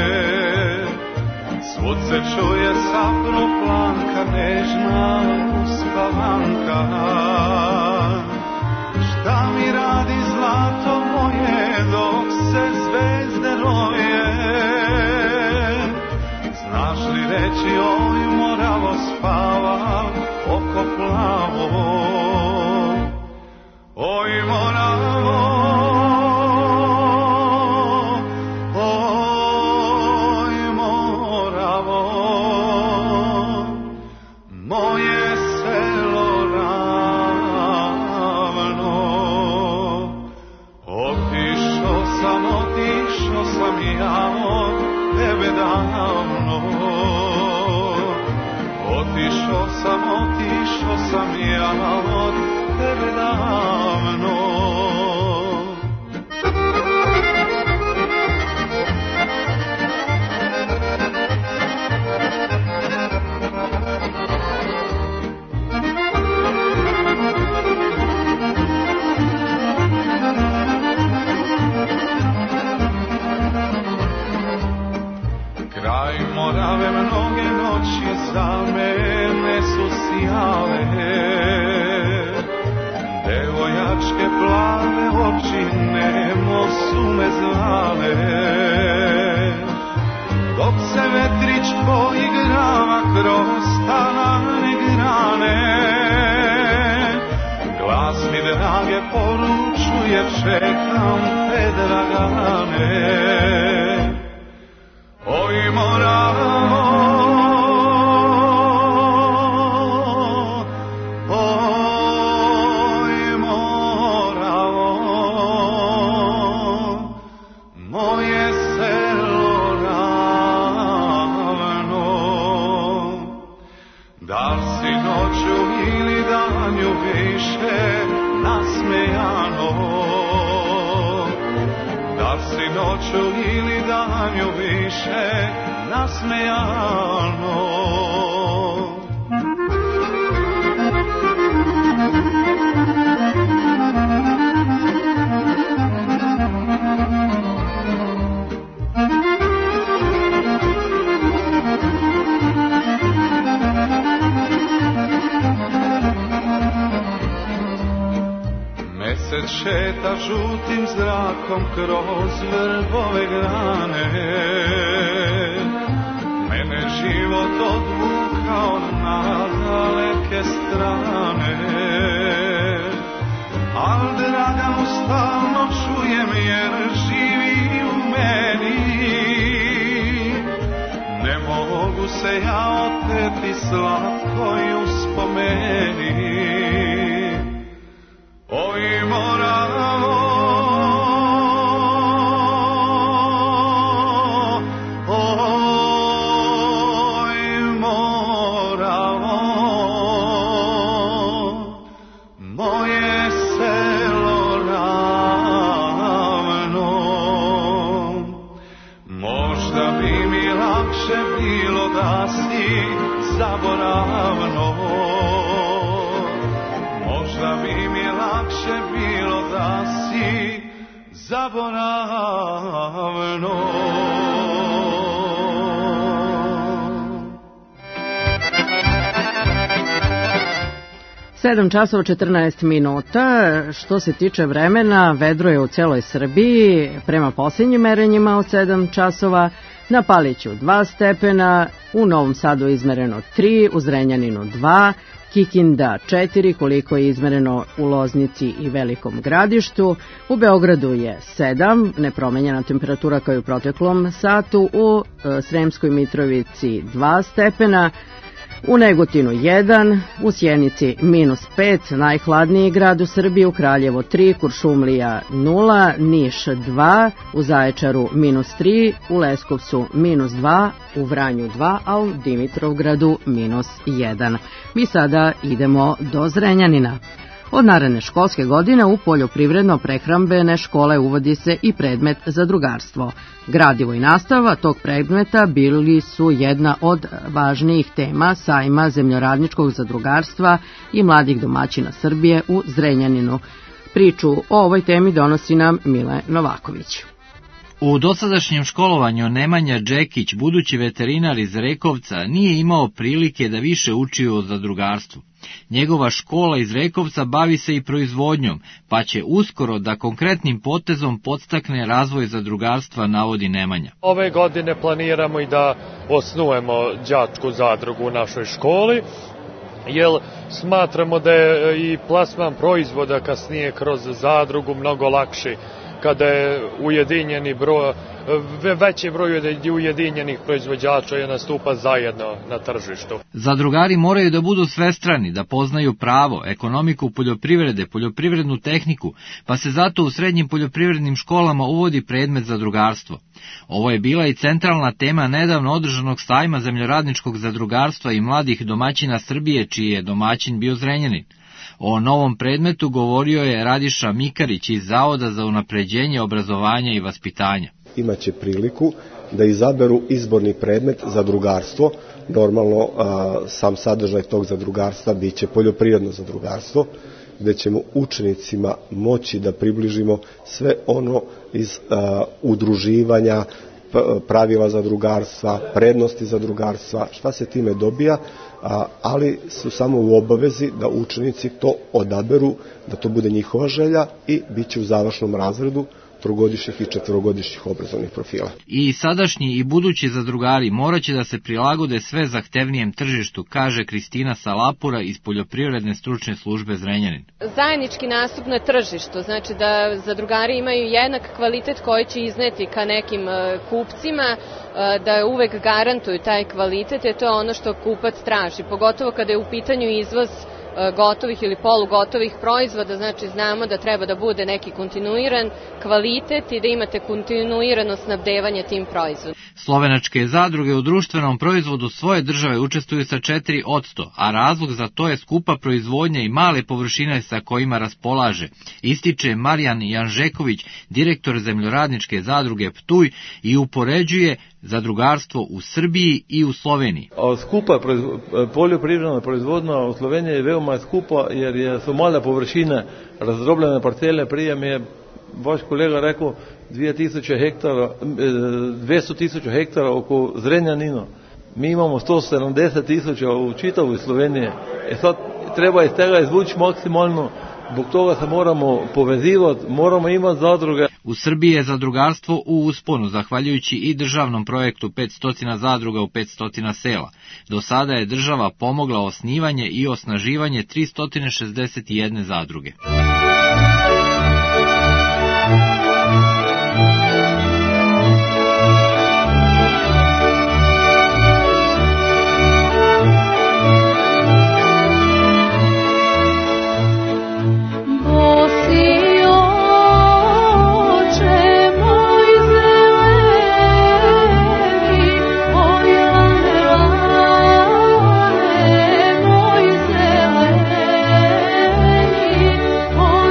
Svud se čuje sapno planka, nežna uspavanka. Šta mi radi zlato moje dok se zvezde roje? Znaš li reći oj Moravo spava oko plavo? Oj Moravo, oj Moravo, moje selo ravno. Otišao sam ja od tebe davno. Otišao sam ja od tebe davno. Kraj Morave mnoge noći za mene su sjale. Devojačke plave oči nemo su me zvale. Dok se vetrić poigrava kroz tanane grane, glas mi drage poručuje čekam te dragane. Oj Moravo, oj Moravo, moje selo ravno. Da li si noću ili danju više nasmejano? Da li si noću ili danju više nasmejano? Mesec šeta žutim zrakom kroz vrbove grane. Mene život odvukao na daleke strane. Al draga mu stalno čujem jer živi u meni. Ne mogu se ja oteti slatkoj uspomeni. Oj Moravo, oj Moravo, moje selo ravno. Možda bi mi lakše bilo da si zaboravno. Možda bi mi lakše bilo da si zaboravno. 7:14. Što se tiče vremena, vedro je u celoj Srbiji, prema posljednjim merenjima od 7 časova, na Paliću 2 stepena, u Novom Sadu izmereno 3, u Zrenjaninu 2, Kikinda 4, koliko je izmereno u Loznici i Velikom Gradištu, u Beogradu je 7, nepromenjena temperatura kao i u proteklom satu, u Sremskoj Mitrovici 2 stepena, u Negotinu 1, u Sjenici -5, najhladniji grad u Srbiji, u Kraljevo 3, Kuršumlija 0, Niš 2, u Zaječaru -3, u Leskovcu -2, u Vranju 2, a u Dimitrovgradu -1. Mi sada idemo do Zrenjanina. Od naredne školske godine u poljoprivredno-prehrambene škole uvodi se i predmet zadrugarstvo. Gradivo i nastava tog predmeta bili su jedna od važnijih tema sajma zemljoradničkog zadrugarstva i mladih domaćina Srbije u Zrenjaninu. Priču o ovoj temi donosi nam Mile Novaković. U dosadašnjem školovanju Nemanja Džekić, budući veterinar iz Rekovca, nije imao prilike da više uči o zadrugarstvu. Njegova škola iz Rekovca bavi se i proizvodnjom, pa će uskoro da konkretnim potezom podstakne razvoj zadrugarstva, navodi Nemanja. Ove godine planiramo i da osnujemo đačku zadrugu u našoj školi, jer smatramo da je i plasman proizvoda kasnije kroz zadrugu mnogo lakši kada je veći broj ujedinjenih proizvođača je nastupa zajedno na tržištu. Zadrugari moraju da budu svestrani, da poznaju pravo, ekonomiku poljoprivrede, poljoprivrednu tehniku, pa se zato u srednjim poljoprivrednim školama uvodi predmet zadrugarstvo. Ovo je bila i centralna tema nedavno održanog sajma zemljoradničkog zadrugarstva i mladih domaćina Srbije, čiji je domaćin bio Zrenjanin. O novom predmetu govorio je Radiša Mikarić iz Zavoda za unapređenje obrazovanja i vaspitanja. Imaće priliku da izaberu izborni predmet zadrugarstvo. Normalno, sam sadržaj tog zadrugarstva biće poljoprivredno zadrugarstvo, gde ćemo učenicima moći da približimo sve ono iz udruživanja, pravila zadrugarstva, prednosti zadrugarstva, šta se time dobija, ali su samo u obavezi da učenici to odaberu, da to bude njihova želja i bit će u završnom razredu trogodišnjih i četvorogodišnjih obrazovnih profila. I sadašnji i budući zadrugari moraće da se prilagode sve zahtevnijem tržištu, kaže Kristina Salapura iz Poljoprivredne stručne službe Zrenjanin. Zajednički nastup na tržištu, znači da zadrugari imaju jednak kvalitet koji će izneti ka nekim kupcima, da uvek garantuju taj kvalitet, to je ono što kupac traži, pogotovo kada je u pitanju izvoz gotovih ili polugotovih proizvoda, znači znamo da treba da bude neki kontinuiran kvalitet i da imate kontinuirano snabdevanje tim proizvodom. Slovenačke zadruge u društvenom proizvodu svoje države učestvuju sa 4%, a razlog za to je skupa proizvodnja i male površine sa kojima raspolaže, ističe Marijan Janžeković, direktor zemljoradničke zadruge Ptuj, i upoređuje zadrugarstvo u Srbiji i u Sloveniji. Skupa poljoprivredna proizvodnja u Sloveniji je veoma skupa, jer su male površine, razdrobljene parcele. Prije mi je vaš kolega rekao 200.000 hektara oko Zrenjanina. Mi imamo 170.000 u čitavoj Sloveniji. Sad treba iz tega izvući maksimalno. Zbog toga se moramo povezivati, moramo imati zadruge. U Srbiji je zadrugarstvo u usponu, zahvaljujući i državnom projektu 500 zadruga u 500 sela. Do sada je država pomogla osnivanje i osnaživanje 361 zadruge. Oh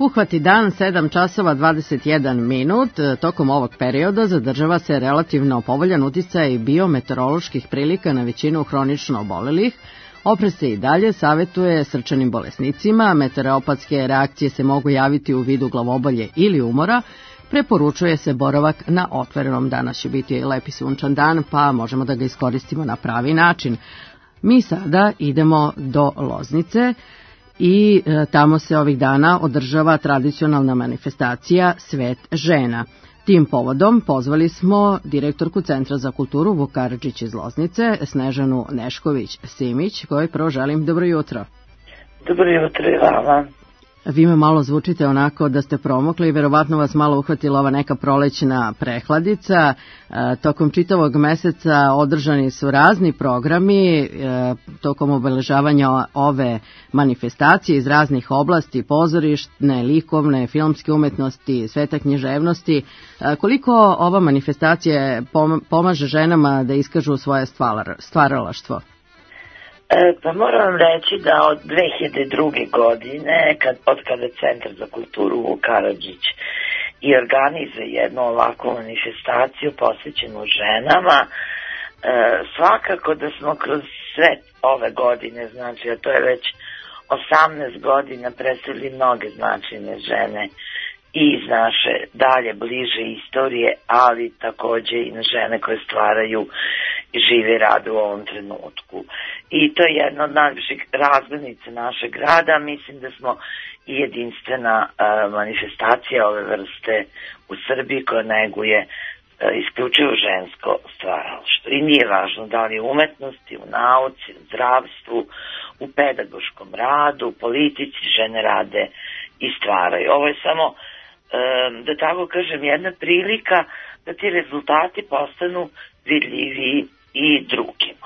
Napuhvati dan 7 časova 21 minut. Tokom ovog perioda zadržava se relativno povoljan uticaj biometeoroloških prilika na većinu hronično obolelih. Oprez se i dalje savetuje srčanim bolesnicima, meteoropatske reakcije se mogu javiti u vidu glavobolje ili umora, preporučuje se boravak na otvorenom. Danas će biti lepi sunčan dan, pa možemo da ga iskoristimo na pravi način. Mi sada idemo do Loznice i tamo se ovih dana održava tradicionalna manifestacija Svet žena. Tim povodom pozvali smo direktorku Centra za kulturu Vuk Karadžić iz Loznice, Snežanu Nešković-Simić, kojoj prvo želim dobro jutro. Dobro jutro i vama. Vi me malo zvučite onako da ste promokli i verovatno vas malo uhvatila ova neka prolećna prehladica. Tokom čitavog meseca održani su razni programi tokom obeležavanja ove manifestacije iz raznih oblasti, pozorišne, likovne, filmske umetnosti, sveta književnosti. Koliko ova manifestacija pomaže ženama da iskažu svoje stvaralaštvo? Pa moram vam reći da od 2002. godine, od kada Centar za kulturu Vuk Karadžić i organizuje jednu ovakvu manifestaciju posvećenu ženama, svakako da smo kroz sve ove godine, znači a to je već 18 godina, predstavili mnoge značajne žene i iz naše dalje bliže istorije, ali takođe i na žene koje stvaraju i žive rad u ovom trenutku. I to je jedna od najviših razglednica našeg grada. Mislim da smo i jedinstvena manifestacija ove vrste u Srbiji koja neguje isključivo žensko stvaralaštvo. I nije važno da li u umetnosti, u nauci, u zdravstvu, u pedagoškom radu, u politici žene rade i stvaraju. Ovo je samo, da tako kažem, jedna prilika da ti rezultati postanu vidljiviji i drugima.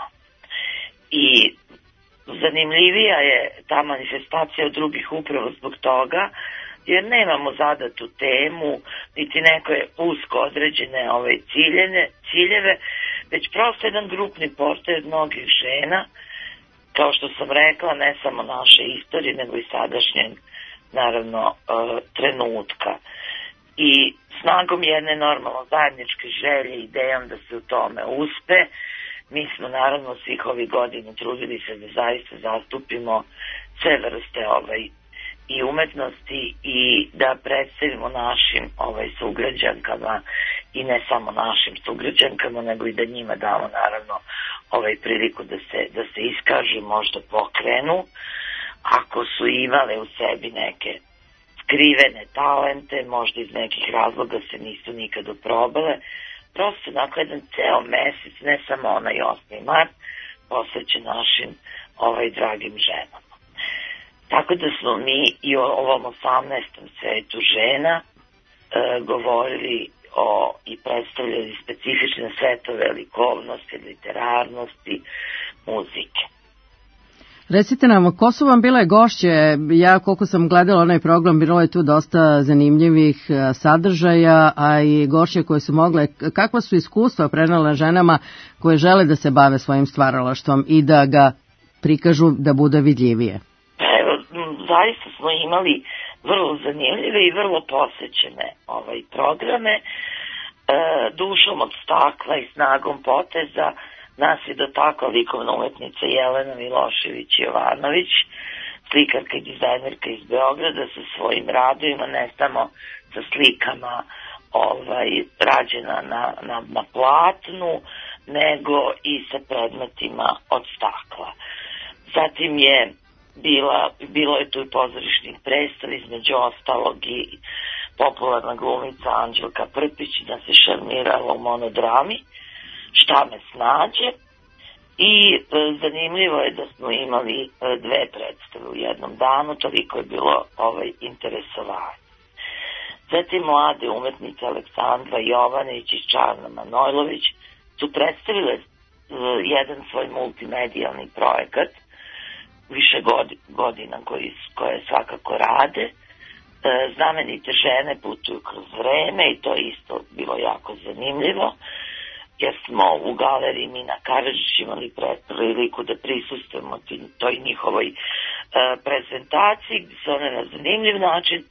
I zanimljivija je ta manifestacija od drugih upravo zbog toga, jer nemamo zadatu temu, niti neke usko određene ciljeve, već prosto jedan grupni portret od mnogih žena, kao što sam rekla, ne samo naše istorije, nego i sadašnjeg, naravno, trenutka. I snagom jedne normalno zajedničke želje, idejom da se u tome uspe, mi smo naravno svih ovih godina trudili se da zaista zastupimo sve vrste i umetnosti i da predstavimo našim sugrađankama i ne samo našim sugrađankama, nego i da njima damo naravno priliku da se iskažu, možda pokrenu, ako su imale u sebi neke skrivene talente, možda iz nekih razloga se nisu nikad oprobale. Prosto, dakle, jedan ceo mesec, ne samo onaj 8. mart, posvećen našim dragim ženama. Tako da smo mi i o ovom 18. svetu žena govorili i predstavljali specifične svetove likovnosti, literarnosti, muzike. Recite nam, ko su vam bile gošće? Ja koliko sam gledala onaj program, bilo je tu dosta zanimljivih sadržaja, a i gošće koje su mogle, kakva su iskustva prenele ženama koje žele da se bave svojim stvaralaštvom i da ga prikažu da bude vidljivije? Evo, zaista smo imali vrlo zanimljive i vrlo posvećene programe. Dušom od stakla i snagom poteza nas je dotakla likovna umetnica Jelena Milošević-Jovanović, slikarka i dizajnerka iz Beograda sa svojim radovima, ne samo sa slikama rađena na platnu, nego i sa predmetima od stakla. Zatim je bilo je tu i pozorišnih predstava, između ostalog i popularna glumica Anđelka Prpić nas je šarmirala u monodrami Šta me snađe, i zanimljivo je da smo imali 2 predstave u jednom danu, toliko je bilo interesovanje. Zatim mlade umetnice Aleksandra Jovanić i Čarna Manojlović su predstavile jedan svoj multimedijalni projekat, više godina koje svakako rade. Znamenite žene putuju kroz vreme i to je isto bilo jako zanimljivo, jer smo u galeriji Mina Karadžić imali priliku da prisustujemo toj njihovoj prezentaciji, gdje su one na zanimljiv način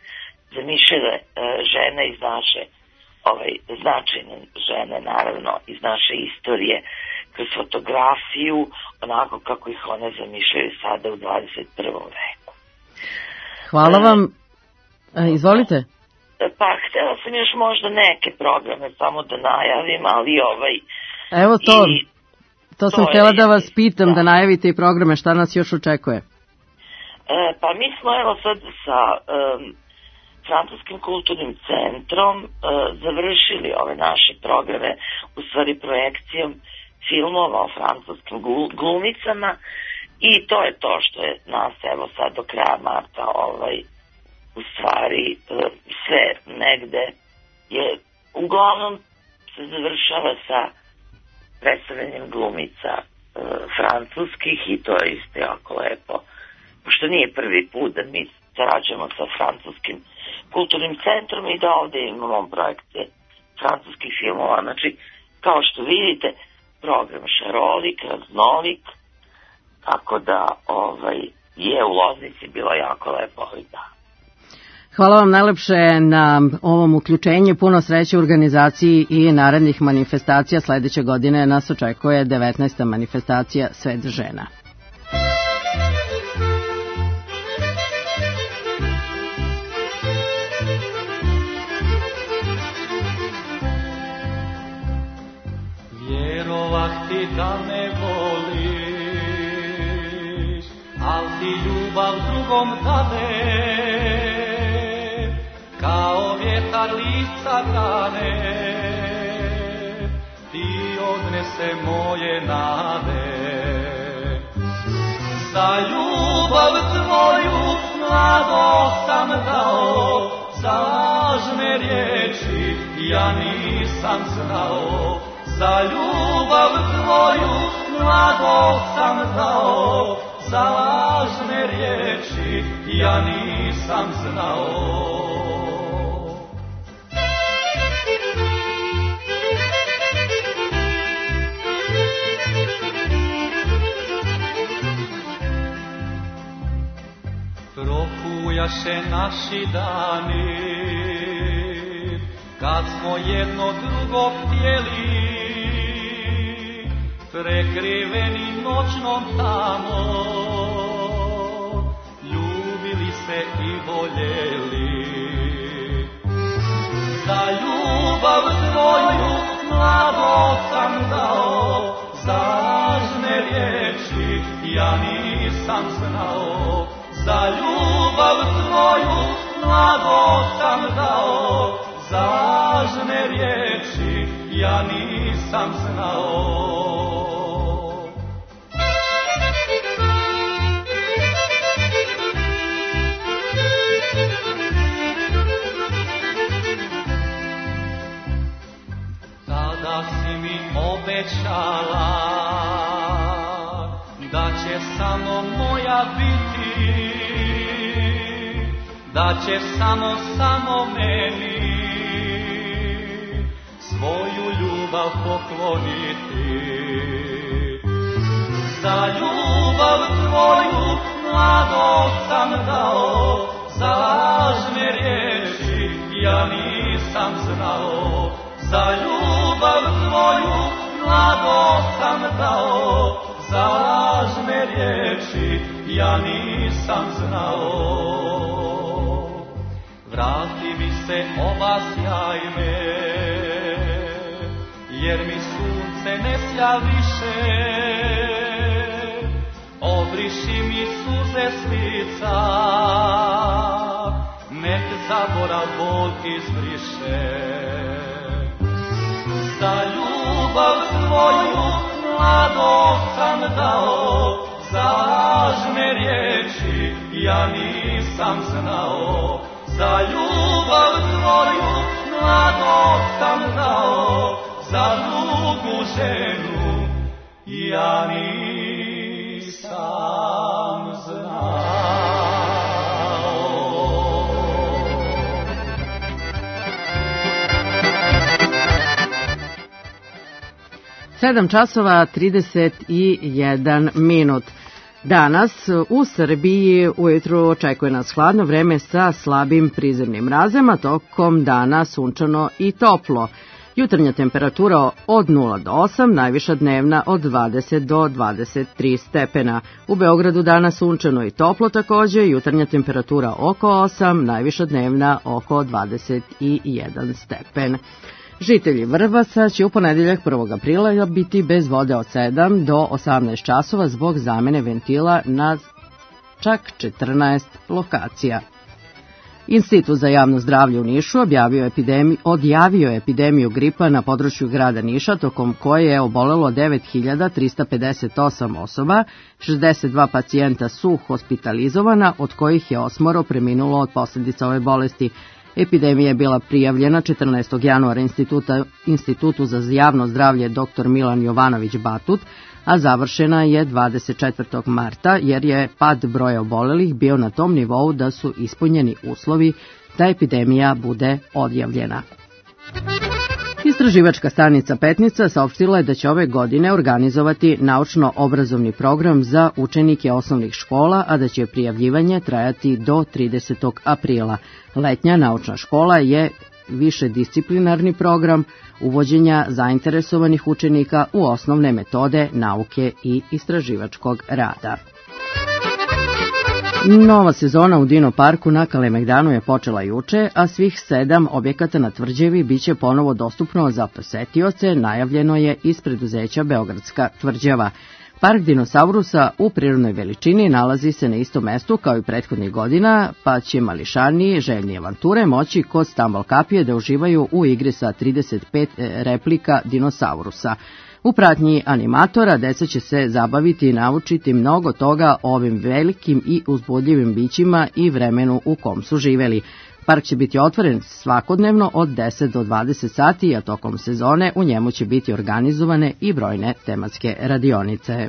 zamišljale žene iz naše, značajne žene, naravno, iz naše istorije, kroz fotografiju, onako kako ih one zamišljaju sada u 21. veku. Hvala vam. Izvolite. Pa, htjela sam još možda neke programe samo da najavim, ali Evo to sam htjela da vas pitam, da najavite i programe, šta nas još očekuje? Pa mi smo evo sad sa Francuskim kulturnim centrom završili ove naše programe, u stvari projekcijom filmova o francuskim glumicama, i to je to što je nas evo sad do kraja marta u stvari sve negde je uglavnom se završava sa predstavljanjem glumica francuskih, i to je isto jako lepo, pošto nije prvi put da mi sarađujemo sa Francuskim kulturnim centrom i da ovde imamo projekte francuskih filmova. Znači, kao što vidite, program šarolik, raznolik, tako da je u Loznici bilo jako lepo ovih dana. Hvala vam najlepše na ovom uključenju, puno sreće u organizaciji i narednih manifestacija. Sledeće godine nas očekuje 19. manifestacija Svet žena. Vjerovati da me voliš, al ti ljubav drugom dade, kao vjetar lica grane, ti odnese moje nade. Za ljubav tvoju mlado sam dao, za lažne riječi ja nisam znao. Za ljubav tvoju mlado sam dao, za lažne riječi ja nisam znao. Prohujaše naši dani, kad smo jedno drugo htjeli, prekriveni noćnom tamom, ljubili se i voljeli. Za ljubav tvoju mlado sam dao, za lažne riječi ja nisam znao. Za ljubav tvoju mlado sam dao, za lažne riječi ja nisam znao. Tada si mi obećala da će samo moja biti, da će samo meni svoju ljubav pokloniti. Za ljubav tvoju mlado sam dao, za lažne riječi ja nisam znao. Za ljubav tvoju mlado sam dao, za lažne riječi ja nisam znao. Vrati mi se ova sjajne, jer mi sunce ne sja više. Obriši mi suze s lica, nek zaborav bol izbriše. Za ljubav tvoju mlado sam dao, za lažne riječi ja nisam znao. Za ljubav tvoju mlado sam dao, za drugu ženu ja nisam znao. 7 časova 31 minut. Danas u Srbiji ujutru očekuje nas hladno vreme sa slabim prizemnim mrazem, a tokom dana sunčano i toplo. Jutarnja temperatura od 0 do 8, najviša dnevna od 20 do 23 stepena. U Beogradu danas sunčano i toplo takođe, jutarnja temperatura oko 8, najviša dnevna oko 21 stepen. Žitelji Vrbasa će u ponedeljak 1. aprila biti bez vode od 7 do 18 časova zbog zamene ventila na čak 14 lokacija. Institut za javno zdravlje u Nišu odjavio epidemiju gripa na području grada Niša, tokom koje je obolelo 9.358 osoba, 62 pacijenta su hospitalizovana, od kojih je 8 preminulo od posljedica ove bolesti. Epidemija je bila prijavljena 14. januara Institutu za javno zdravlje dr. Milan Jovanović Batut, a završena je 24. marta jer je pad broja obolelih bio na tom nivou da su ispunjeni uslovi da epidemija bude odjavljena. Istraživačka stanica Petnica saopštila je da će ove godine organizovati naučno-obrazovni program za učenike osnovnih škola, a da će prijavljivanje trajati do 30. aprila. Letnja naučna škola je višedisciplinarni program uvođenja zainteresovanih učenika u osnovne metode nauke i istraživačkog rada. Nova sezona u Dino parku na Kalemegdanu je počela juče, a svih 7 objekata na tvrđavi biće ponovo dostupno za posetioce, najavljeno je iz preduzeća Beogradska tvrđava. Park dinosaurusa u prirodnoj veličini nalazi se na istom mestu kao i prethodnih godina, pa će mališani željni avanture moći kod Stambol kapije da uživaju u igri sa 35 replika dinosaurusa. U pratnji animatora deca će se zabaviti i naučiti mnogo toga o ovim velikim i uzbudljivim bićima i vremenu u kom su živeli. Park će biti otvoren svakodnevno od 10 do 20 sati, a tokom sezone u njemu će biti organizovane i brojne tematske radionice.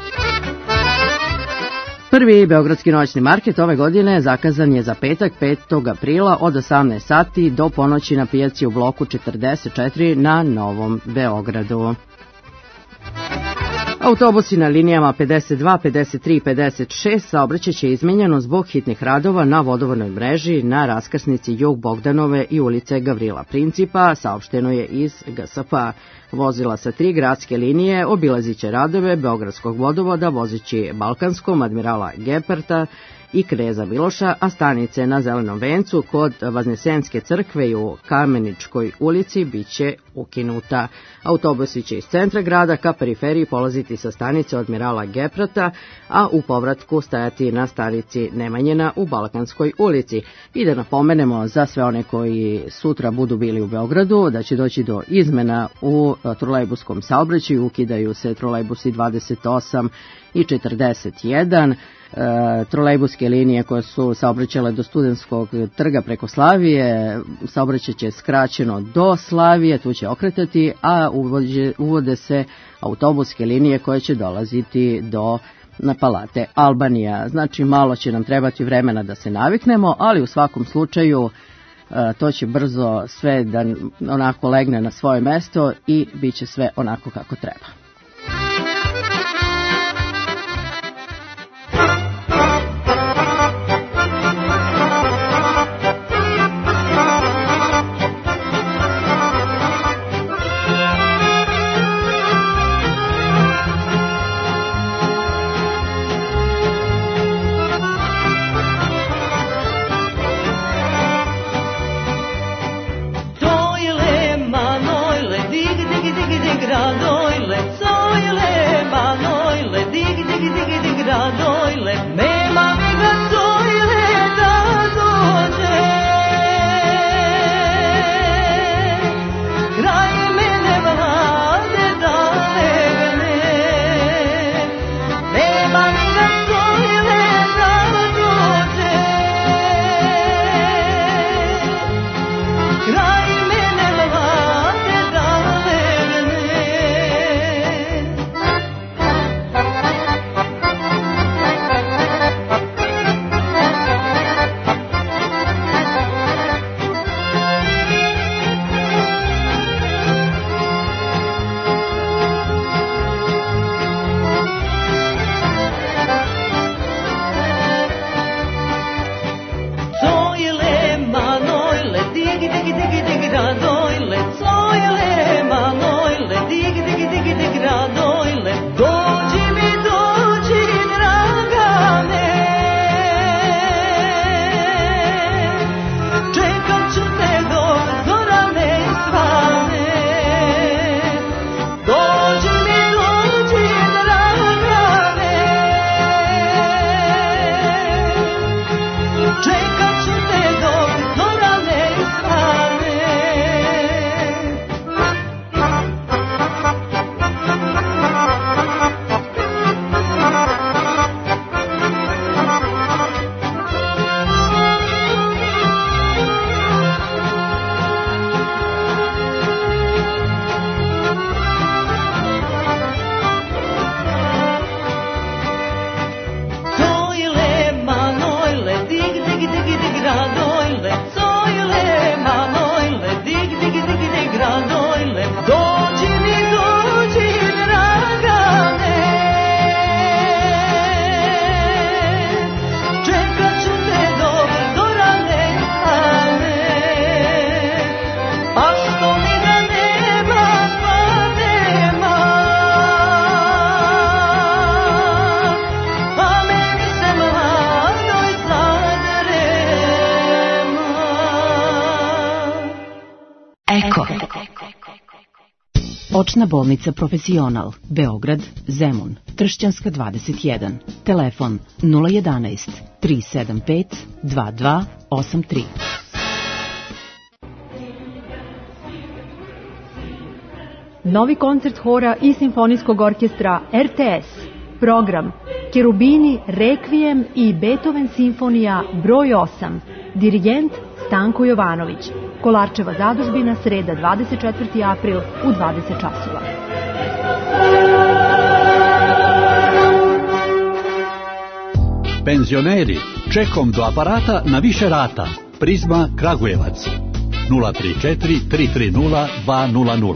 Prvi beogradski noćni market ove godine zakazan je za petak 5. aprila od 18 sati do ponoći na pijaci u bloku 44 na Novom Beogradu. Autobusi na linijama 52, 53 i 56 saobraćaće izmenjeno zbog hitnih radova na vodovodnoj mreži na raskrsnici Jug Bogdanove i ulice Gavrila Principa, saopšteno je iz GSP. Vozila sa 3 gradske linije obilaziće radove Beogradskog vodovoda, vozeći Balkanskom, Admirala Geparta i Kneza Miloša, a stanice na Zelenom vencu kod Vaznesenske crkve i u Kameničkoj ulici biće ukinuta. Autobusi će iz centra grada ka periferiji polaziti sa stanice Admirala Geparta, a u povratku stajati na stanici Nemanjina u Balkanskoj ulici. I da napomenemo za sve one koji sutra budu bili u Beogradu da će doći do izmena u trolejbuskom saobraćaju, ukidaju se trolejbusi 28 i 41, trolejbuske linije koje su saobraćale do Studenskog trga preko Slavije, saobraćaće skraćeno do Slavije, tu će okretati, a uvode se autobuske linije koje će dolaziti do na Palate Albanija. Znači malo će nam trebati vremena da se naviknemo, ali u svakom slučaju to će brzo sve da onako legne na svoje mesto i bit će sve onako kako treba. Radoile Eko. Očna bolnica Profesional, Beograd, Zemun, Tršćanska 21, telefon 011 375 2283. Novi koncert hora i simfonijskog orkestra RTS. Program Kerubini, Rekvijem i Beethoven simfonija broj 8. Dirigent Stanko Jovanović. Kolarčeva zadužbina, sreda 24. april u 20 časova. Penzioneri, čekom do aparata na više rata. Prizma Kragujevac 034 330 200.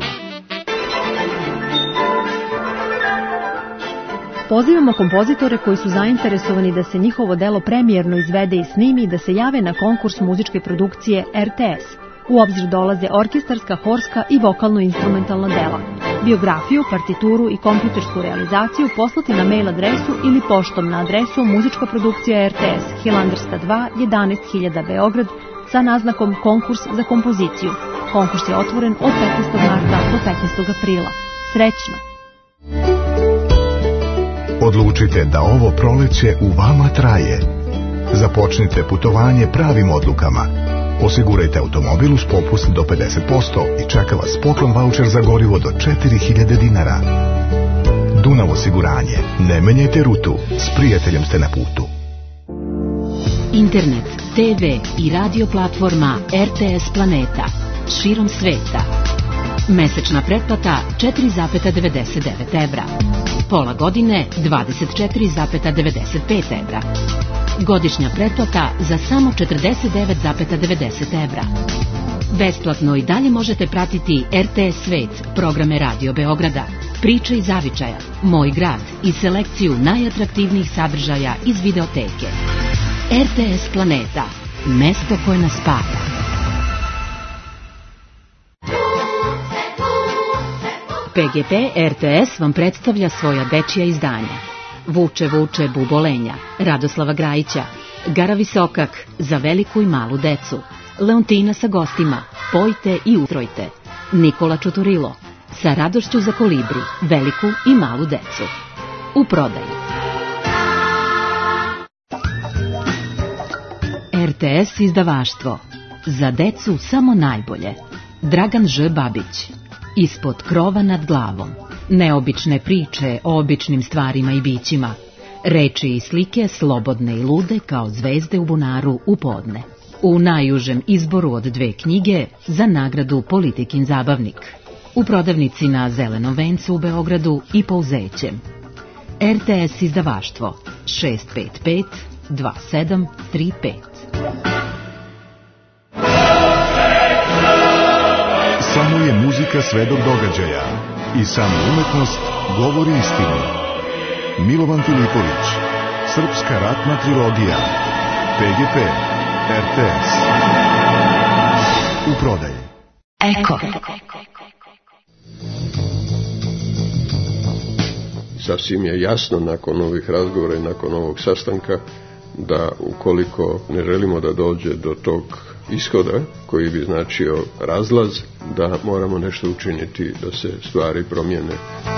Pozivamo kompozitore koji su zainteresovani da se njihovo delo premijerno izvede i snimi i da se jave na konkurs muzičke produkcije RTS. U obzir dolaze orkestarska, horska i vokalno-instrumentalna dela. Biografiju, partituru i kompjutersku realizaciju poslati na mail adresu ili poštom na adresu muzička produkcija RTS, Hilandarska 2, 11.000 Beograd, sa naznakom konkurs za kompoziciju. Konkurs je otvoren od 15. marta do 15. aprila. Srećno! Odlučite da ovo proleće u vama traje. Započnite putovanje pravim odlukama. Osigurajte automobil uz popust do 50% i čeka vas poklon vaučer za gorivo do 4000 dinara. Dunav osiguranje. Ne menjajte rutu. S prijateljem ste na putu. Internet, TV i radio platforma RTS Planeta. Širom sveta. Mesečna pretplata 4,99 evra. Pola godine 24,95 evra. Godišnja pretplata za samo 49,90 evra. Besplatno i dalje možete pratiti RTS Svet, programe Radio Beograda, Priče iz zavičaja, Moj grad i selekciju najatraktivnijih sadržaja iz videoteke. RTS Planeta, mesto koje nas spaja. PGP RTS vam predstavlja svoja dečija izdanja. Vuče, vuče, Bubolenja, Radoslava Grajića, Gara Visokak, Za veliku i malu decu, Leontina sa gostima, Pojte i utrojte, Nikola Čuturilo, Sa radošću za kolibri, veliku i malu decu. U prodaju. RTS izdavaštvo. Za decu samo najbolje. Dragan Ž. Babić. Ispod krova nad glavom. Neobične priče o običnim stvarima i bićima. Reči i slike slobodne i lude kao zvezde u bunaru u podne. U najužem izboru od 2 knjige za nagradu Politikin zabavnik. U prodavnici na Zelenom vencu u Beogradu i Pouzećem. RTS izdavaštvo 655 2735. Samo je muzika svedok događaja i samo umetnost govori istinu. Milovan Filipović, Srpska ratna trilogija, PGP, RTS. U prodaji. Eko. Sasvim je jasno nakon ovih razgovora i nakon ovog sastanka da ukoliko ne želimo da dođe do tog ishoda koji bi značio razlaz, da moramo nešto učiniti da se stvari promijene.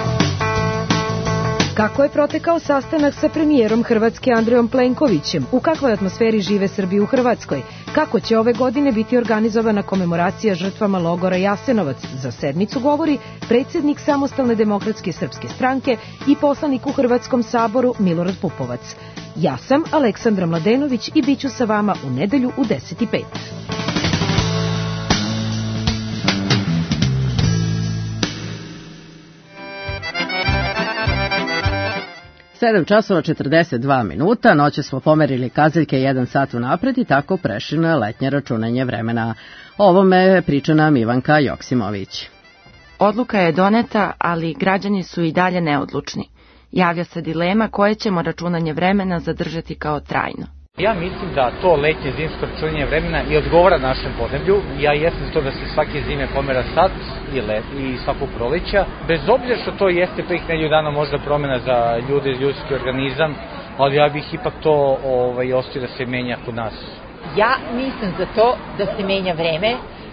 Kako je protekao sastanak sa premijerom Hrvatske Andrejom Plenkovićem? U kakvoj atmosferi žive Srbi u Hrvatskoj? Kako će ove godine biti organizovana komemoracija žrtvama logora Jasenovac? Za sedmicu govori predsjednik Samostalne demokratske srpske stranke i poslanik u Hrvatskom saboru Milorad Pupovac. Ja sam Aleksandra Mladenović i bit ću sa vama u nedelju u 10:05. 7 časova 42 minuta, noće smo pomerili kazaljke 1 sat unapred i tako prešli na letnje računanje vremena. O ovome priča nam Ivanka Joksimović. Odluka je doneta, ali građani su i dalje neodlučni. Javlja se dilema koje ćemo računanje vremena zadržati kao trajno. Ja mislim da to letnje zimsko računanje vremena i odgovara našem podneblju. Ja jesam za to da se svake zime pomera sat i svakog proleća. Bez obzira što to jeste prvih nedelju dana možda promjena za ljude i ljudski organizam, ali ja bih ipak to ostavio da se menja kod nas. Ja nisam za to da se menja vreme,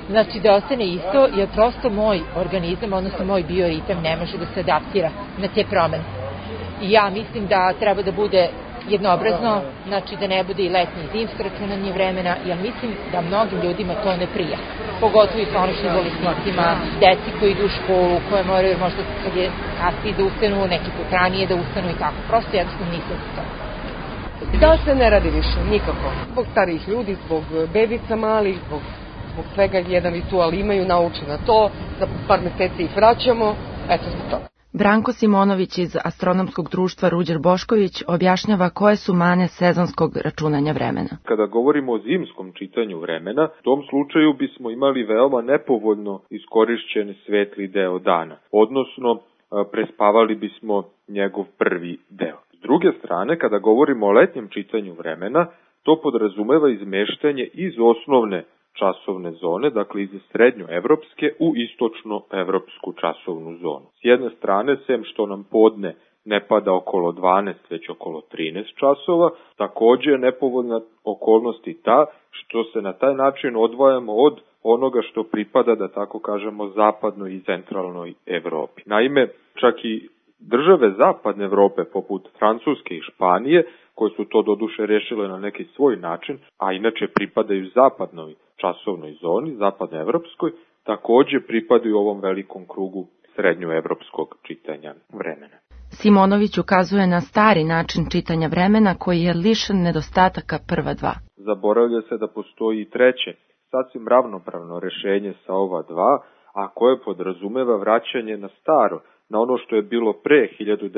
znači da ostane isto, jer prosto moj organizam, odnosno moj bioritam ne može da se adaptira na te promene. I ja mislim da treba da bude jednoobrazno, znači da ne bude i letnje i zimsko računanje vremena, jer mislim da mnogim ljudima to ne prija. Pogotovo i kroničnim bolesnicima, deci koji idu u školu, koje moraju možda kad je kasnije da ustanu, neki put ranije da ustanu i tako. Prosto jednostavno nisam za to. Da se ne radi više, nikako. Zbog starijih ljudi, zbog bebica malih, zbog svega jedan ritual imaju, nauče na to, za par meseci ih vraćamo, eto zbog toga. Branko Simonović iz Astronomskog društva Ruđer Bošković objašnjava koje su mane sezonskog računanja vremena. Kada govorimo o zimskom čitanju vremena, u tom slučaju bismo imali veoma nepovoljno iskorišćen svetli deo dana, odnosno prespavali bismo njegov prvi deo. S druge strane, kada govorimo o letnjem čitanju vremena, to podrazumeva izmeštanje iz osnovne časovne zone, dakle iz srednjoevropske u istočnoevropsku časovnu zonu. S jedne strane, sem što nam podne ne pada okolo 12, već okolo 13 časova, takođe je nepovoljna okolnost i ta što se na taj način odvajamo od onoga što pripada, da tako kažemo, zapadnoj i centralnoj Evropi. Naime, čak i države zapadne Evrope, poput Francuske i Španije, koje su to doduše rešile na neki svoj način, a inače pripadaju zapadnoj časovnoj zoni, zapadnoevropskoj, takođe pripadaju ovom velikom krugu srednjoevropskog čitanja vremena. Simonović ukazuje na stari način čitanja vremena koji je lišen nedostataka prva dva. Zaboravlja se da postoji i treće, sasvim ravnopravno rešenje sa ova dva, a koje podrazumeva vraćanje na staro, na ono što je bilo pre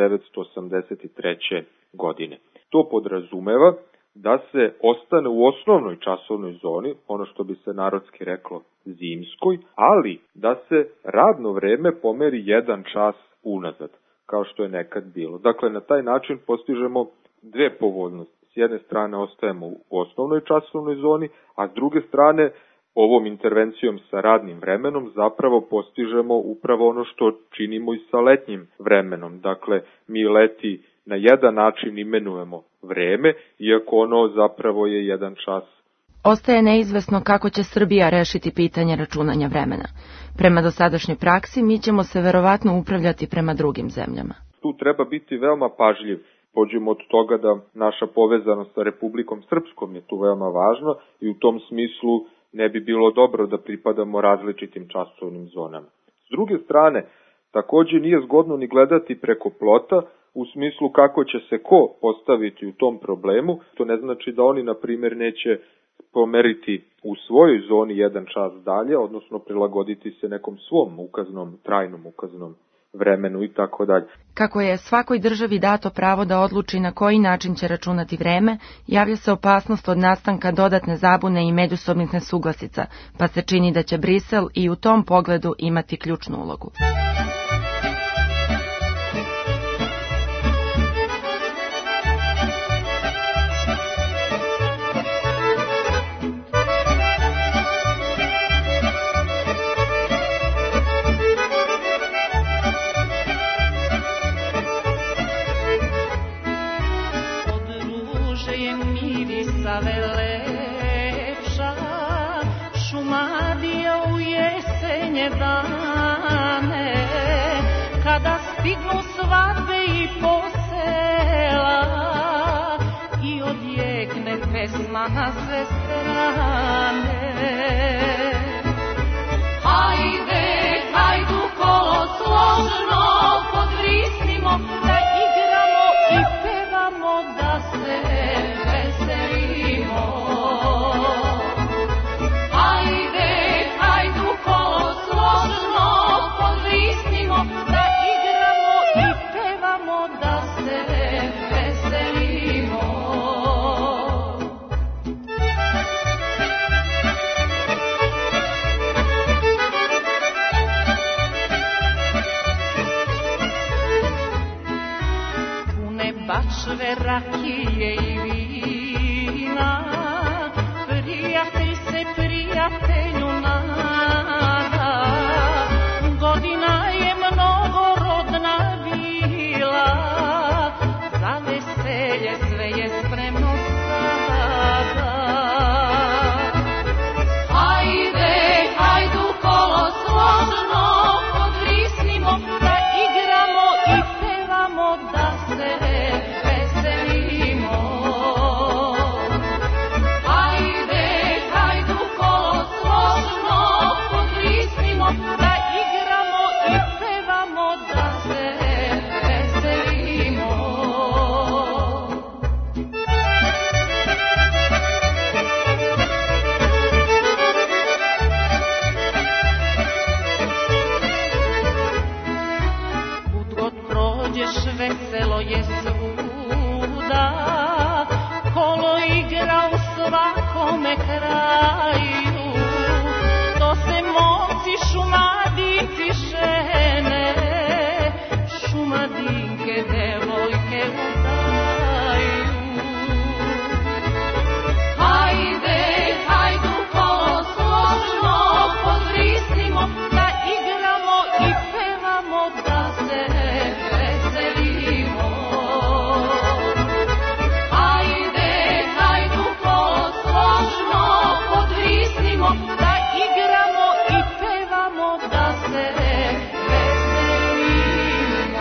1983. godine. To podrazumeva da se ostane u osnovnoj časovnoj zoni, ono što bi se narodski reklo zimskoj, ali da se radno vreme pomeri 1 čas unazad, kao što je nekad bilo. Dakle, na taj način postižemo dve povoljnosti. S jedne strane ostajemo u osnovnoj časovnoj zoni, a s druge strane ovom intervencijom sa radnim vremenom zapravo postižemo upravo ono što činimo i sa letnjim vremenom. Dakle, mi leti na jedan način imenujemo vreme, iako ono zapravo je 1 čas. Ostaje neizvesno kako će Srbija rešiti pitanje računanja vremena. Prema dosadašnjoj praksi mi ćemo se verovatno upravljati prema drugim zemljama. Tu treba biti veoma pažljiv. Pođemo od toga da naša povezanost sa Republikom Srpskom je tu veoma važna i u tom smislu ne bi bilo dobro da pripadamo različitim časovnim zonama. S druge strane, takođe nije zgodno ni gledati preko plota, u smislu kako će se ko postaviti u tom problemu. To ne znači da oni, na primjer, neće pomeriti u svojoj zoni 1 čas dalje, odnosno prilagoditi se nekom svom ukaznom, trajnom ukaznom vremenu i tako dalje. Kako je svakoj državi dato pravo da odluči na koji način će računati vreme, javlja se opasnost od nastanka dodatne zabune i međusobnih nesuglasica, pa se čini da će Brisel i u tom pogledu imati ključnu ulogu. Dane, kada stignu svadbe i posela i odjekne pesma na sve strane. Hajde, hajdu kolo složno podvrisnimo, da igramo i pevamo, da se veselimo. Hajde, hajdu kolo složno podvrisnimo, da igramo i pevamo, da se veselimo. Pune bačve rakije i vina, prijatelj se prijatelju nada. Godina je mnogorodna bila, za veselje sve je spremno sada. Hajde, hajde da igramo i pevamo, da se veselimo. Kud god prođeš veselo je svuda, kolo igra u svakome kraju, to se momci, šumadinci žene, šumadinke, devojke udaju. Hajde, hajdu kolo složno podrisnimo, da igramo i pevamo, da se veselimo. Hajde, hajdu kolo složno podrisnimo, da igramo i pevamo, da se veselimo.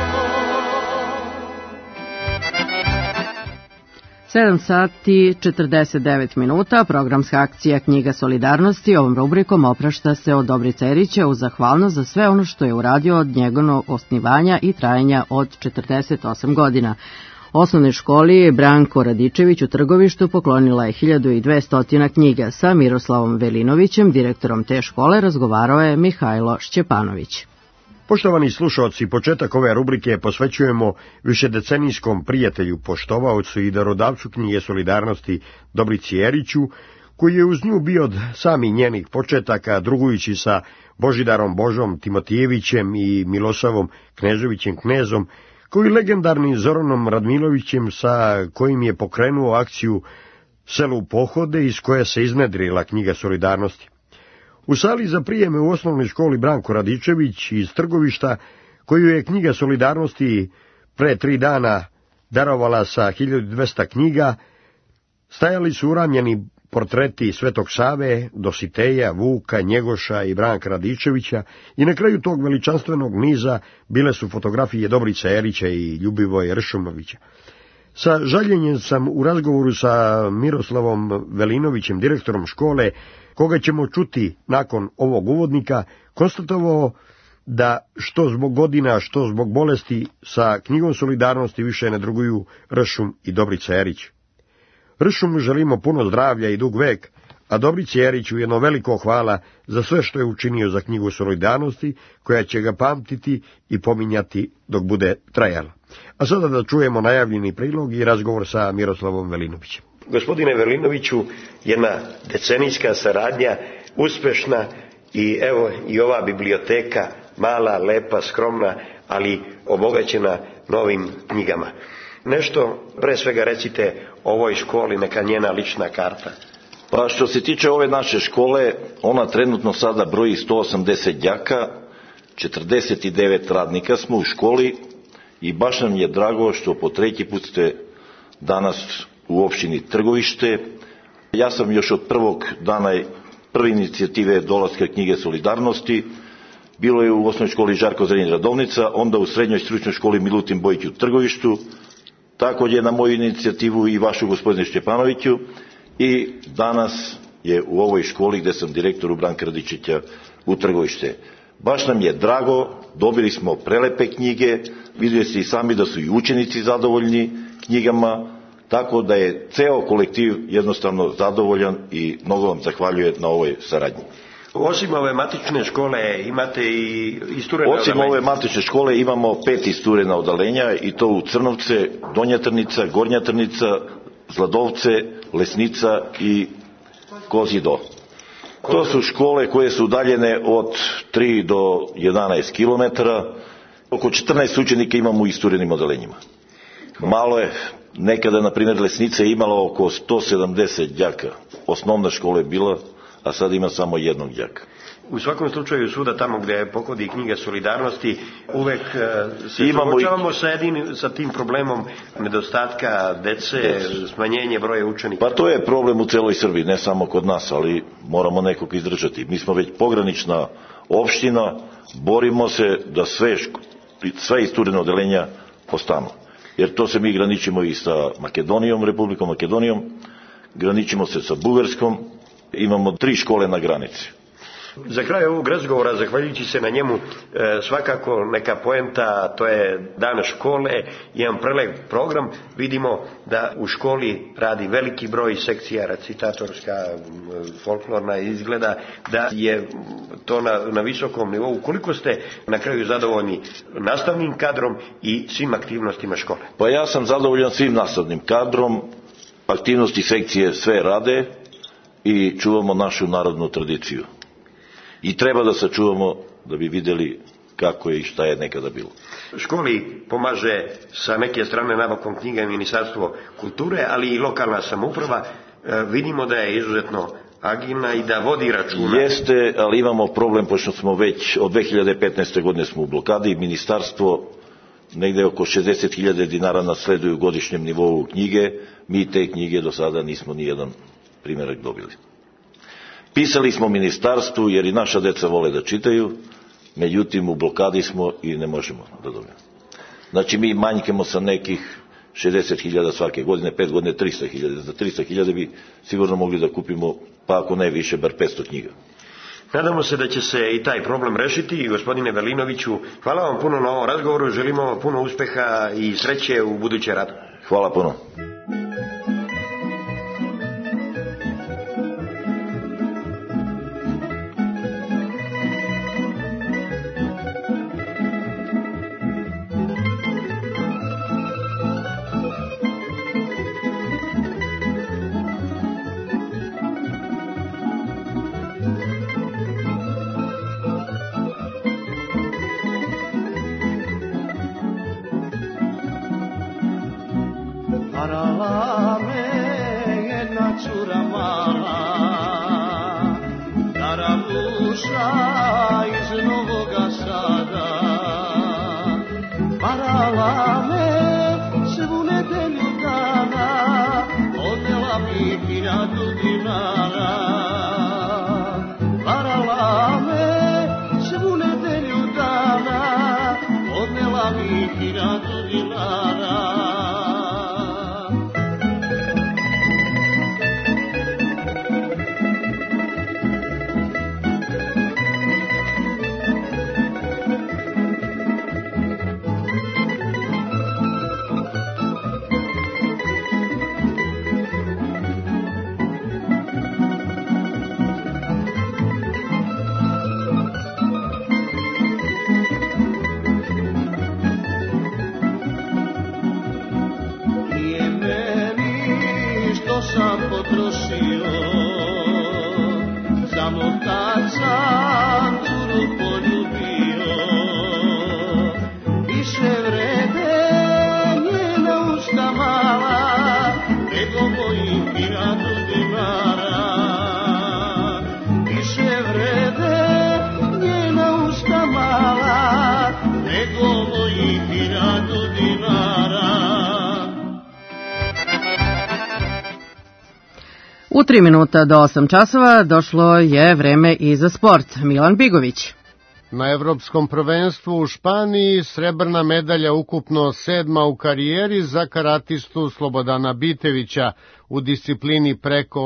7 sati 49 minuta, programska akcija Knjiga solidarnosti. Ovom rubrikom oprašta se od Dobrice Erića uz zahvalnost za sve ono što je uradio od njegovog osnivanja i trajanja od 48 godina. Osnovnoj školi Branko Radičević u Trgovištu poklonila je 1200 knjiga. Sa Miroslavom Velinovićem, direktorom te škole, razgovarao je Mihajlo Šćepanović. Poštovani slušalci, početak ove rubrike posvećujemo višedecenijskom prijatelju, poštovaocu i darodavcu Knjige solidarnosti Dobrici Eriću, koji je uz nju bio od samih njenih početaka, drugujući sa Božidarom Božom Timotijevićem i Milosavom Kneževićem knezom, kao i legendarnim Zoranom Radmilovićem, sa kojim je pokrenuo akciju Selo u pohode, iz koje se iznedrila Knjiga solidarnosti. U sali za prijeme u osnovnoj školi Branko Radičević iz Trgovišta, koju je Knjiga solidarnosti pre 3 dana darovala sa 1200 knjiga, stajali su uramljeni portreti Svetog Save, Dositeja, Vuka, Njegoša i Branka Radičevića i na kraju tog veličanstvenog niza bile su fotografije Dobrice Erića i Ljubivoja Ršumovića. Sa žaljenjem sam u razgovoru sa Miroslavom Velinovićem, direktorom škole, koga ćemo čuti nakon ovog uvodnika, konstatovao da što zbog godina, što zbog bolesti sa Knjigom solidarnosti više ne druguju Ršum i Dobrica Erić. Ršumu želimo puno zdravlja i dug vek, a Dobrici Eriću jedno veliko hvala za sve što je učinio za Knjigu solidarnosti, koja će ga pamtiti i pominjati dok bude trajala. A sada da čujemo najavljeni prilog i razgovor sa Miroslavom Velinovićem. Gospodine Velinoviću, jedna decenijska saradnja, uspešna, i evo i ova biblioteka, mala, lepa, skromna, ali obogaćena novim knjigama. Nešto, pre svega recite o ovoj školi, neka njena lična karta. Pa što se tiče ove naše škole, ona trenutno sada broji 180 đaka, 49 radnika smo u školi i baš nam je drago što po 3. put ste danas u opštini Trgovište. Ja sam još od prvog dana prve inicijative dolaska Knjige solidarnosti, bilo je u osnovnoj školi Žarko Zrenjanin Radovnica, onda u srednjoj stručnoj školi Milutin Bojić u Trgovištu, također na moju inicijativu i vašu, gospodine Šćepanoviću, i danas je u ovoj školi gde sam direktor u Branka Radičevića u Trgovište. Baš nam je drago, dobili smo prelepe knjige, vidjeli ste i sami da su i učenici zadovoljni knjigama, tako da je ceo kolektiv jednostavno zadovoljan i mnogo vam zahvaljuje na ovoj saradnji. Osim ove matične škole imate i isturena odalenja? Osim ove matične škole imamo 5 isturena odalenja, i to u Crnovce, Donja Trnica, Gornja Trnica, Zladovce, Lesnica i Kozji Do. To su škole koje su udaljene od 3 do 11 km. Oko 14 učenika imamo u isturenim odalenjima. Malo je, nekada, na primjer, Lesnica je imala oko 170 đaka. Osnovna škola je bila, a sad ima samo jednog đaka. U svakom slučaju svuda tamo gdje pohodi Knjiga solidarnosti uvek se suočavamo sa tim problemom nedostatka dece, smanjenje broja učenika. Pa to je problem u celoj Srbiji, ne samo kod nas, ali moramo nekog izdržati. Mi smo već pogranična opština, borimo se da sve isturene odelenja postanu. Jer to se mi graničimo i sa Makedonijom, Republikom Makedonijom, graničimo se sa Bugarskom, imamo 3 škole na granici. Za kraj ovog razgovora, zahvaljujući se na njemu, svakako neka poenta, to je dan škole, jedan prelep program. Vidimo da u školi radi veliki broj sekcija, recitatorska, folklorna, izgleda da je to na visokom nivou. Koliko ste na kraju zadovoljni nastavnim kadrom i svim aktivnostima škole? Pa ja sam zadovoljan svim nastavnim kadrom, aktivnosti sekcije sve rade i čuvamo našu narodnu tradiciju. I treba da sačuvamo da bi vidjeli kako je i šta je nekada bilo. Školi pomaže sa neke strane nabavkom knjiga i Ministarstvo kulture, ali i lokalna samouprava. Vidimo da je izuzetno agilna i da vodi računa. Jeste, ali imamo problem, pošto smo već od 2015. godine smo u blokadi. Ministarstvo negde oko 60.000 dinara nasleduju u godišnjem nivou knjige. Mi te knjige do sada nismo ni jedan primjerak dobili. Pisali smo ministarstvu jer i naša deca vole da čitaju, međutim u blokadi smo i ne možemo da dobijemo. Znači mi manjkemo sa nekih 60.000 svake godine, 5 godine 300.000. Za 300.000 bi sigurno mogli da kupimo, pa ako ne više, bar 500 knjiga. Nadamo se da će se i taj problem rešiti. Gospodine Velinoviću, hvala vam puno na ovom razgovoru, želimo puno uspeha i sreće u budućem radu. Hvala puno. U 3 minuta do 8 časova došlo je vreme i za sport. Milan Bigović. Na evropskom prvenstvu u Španiji srebrna medalja, ukupno 7. u karijeri za karatistu Slobodana Bitevića. U disciplini preko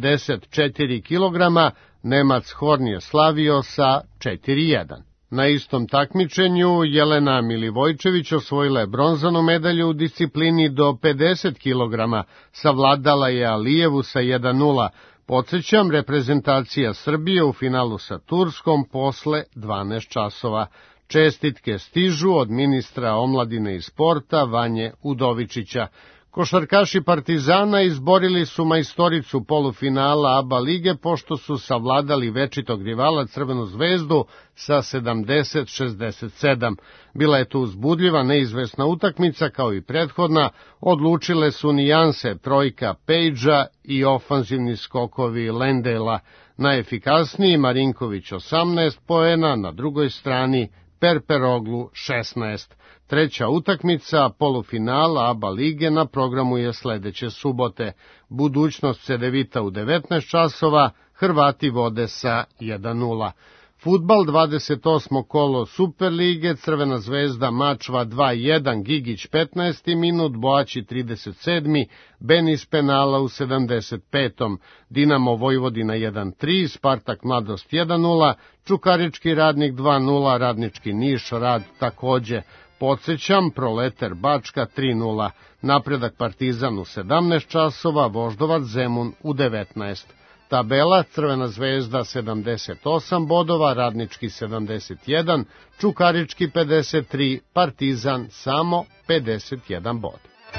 84 kg Nemac Horn je slavio sa 4:1. Na istom takmičenju Jelena Milivojčević osvojila je bronzanu medalju u disciplini do 50 kg, savladala je Alijevu sa 1:0. Podsjećam, reprezentacija Srbije u finalu sa Turskom posle 12 časova. Čestitke stižu od ministra omladine i sporta Vanje Udovičića. Košarkaši Partizana izborili su majstoricu polufinala ABA lige pošto su savladali večitog rivala Crvenu zvezdu sa 70-67. Bila je tu uzbudljiva, neizvesna utakmica kao i prethodna, odlučile su nijanse trojka Pejđa i ofanzivni skokovi Lendela. Najefikasniji Marinković 18 poena, na drugoj strani Perperoglu 16. Treća utakmica polufinala ABA lige na programu je sledeće subote. Budućnost Cedevita u 19 časova, Hrvati vode sa 1:0. Fudbal 28. kolo Superlige, Crvena zvezda Mačva 2-1, Gigić 15. minut, Boaći 37. Benis penala u 75. Dinamo Vojvodina 1-3, Spartak Mladost 1-0, Čukarički Radnik 2-0, Radnički Niš Rad takođe. Podsećam, Proleter Bačka 3-0, Napredak Partizan u 17 časova, Voždovac Zemun u 19. Tabela: Crvena zvezda 78 bodova, Radnički 71, Čukarički 53, Partizan samo 51 bod.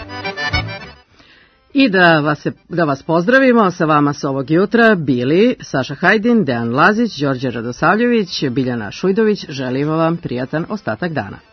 I da vas pozdravimo, sa vama s ovog jutra bili Saša Hajdin, Dejan Lazić, Đorđe Radosavljević, Biljana Šujdović. Želimo vam prijatan ostatak dana.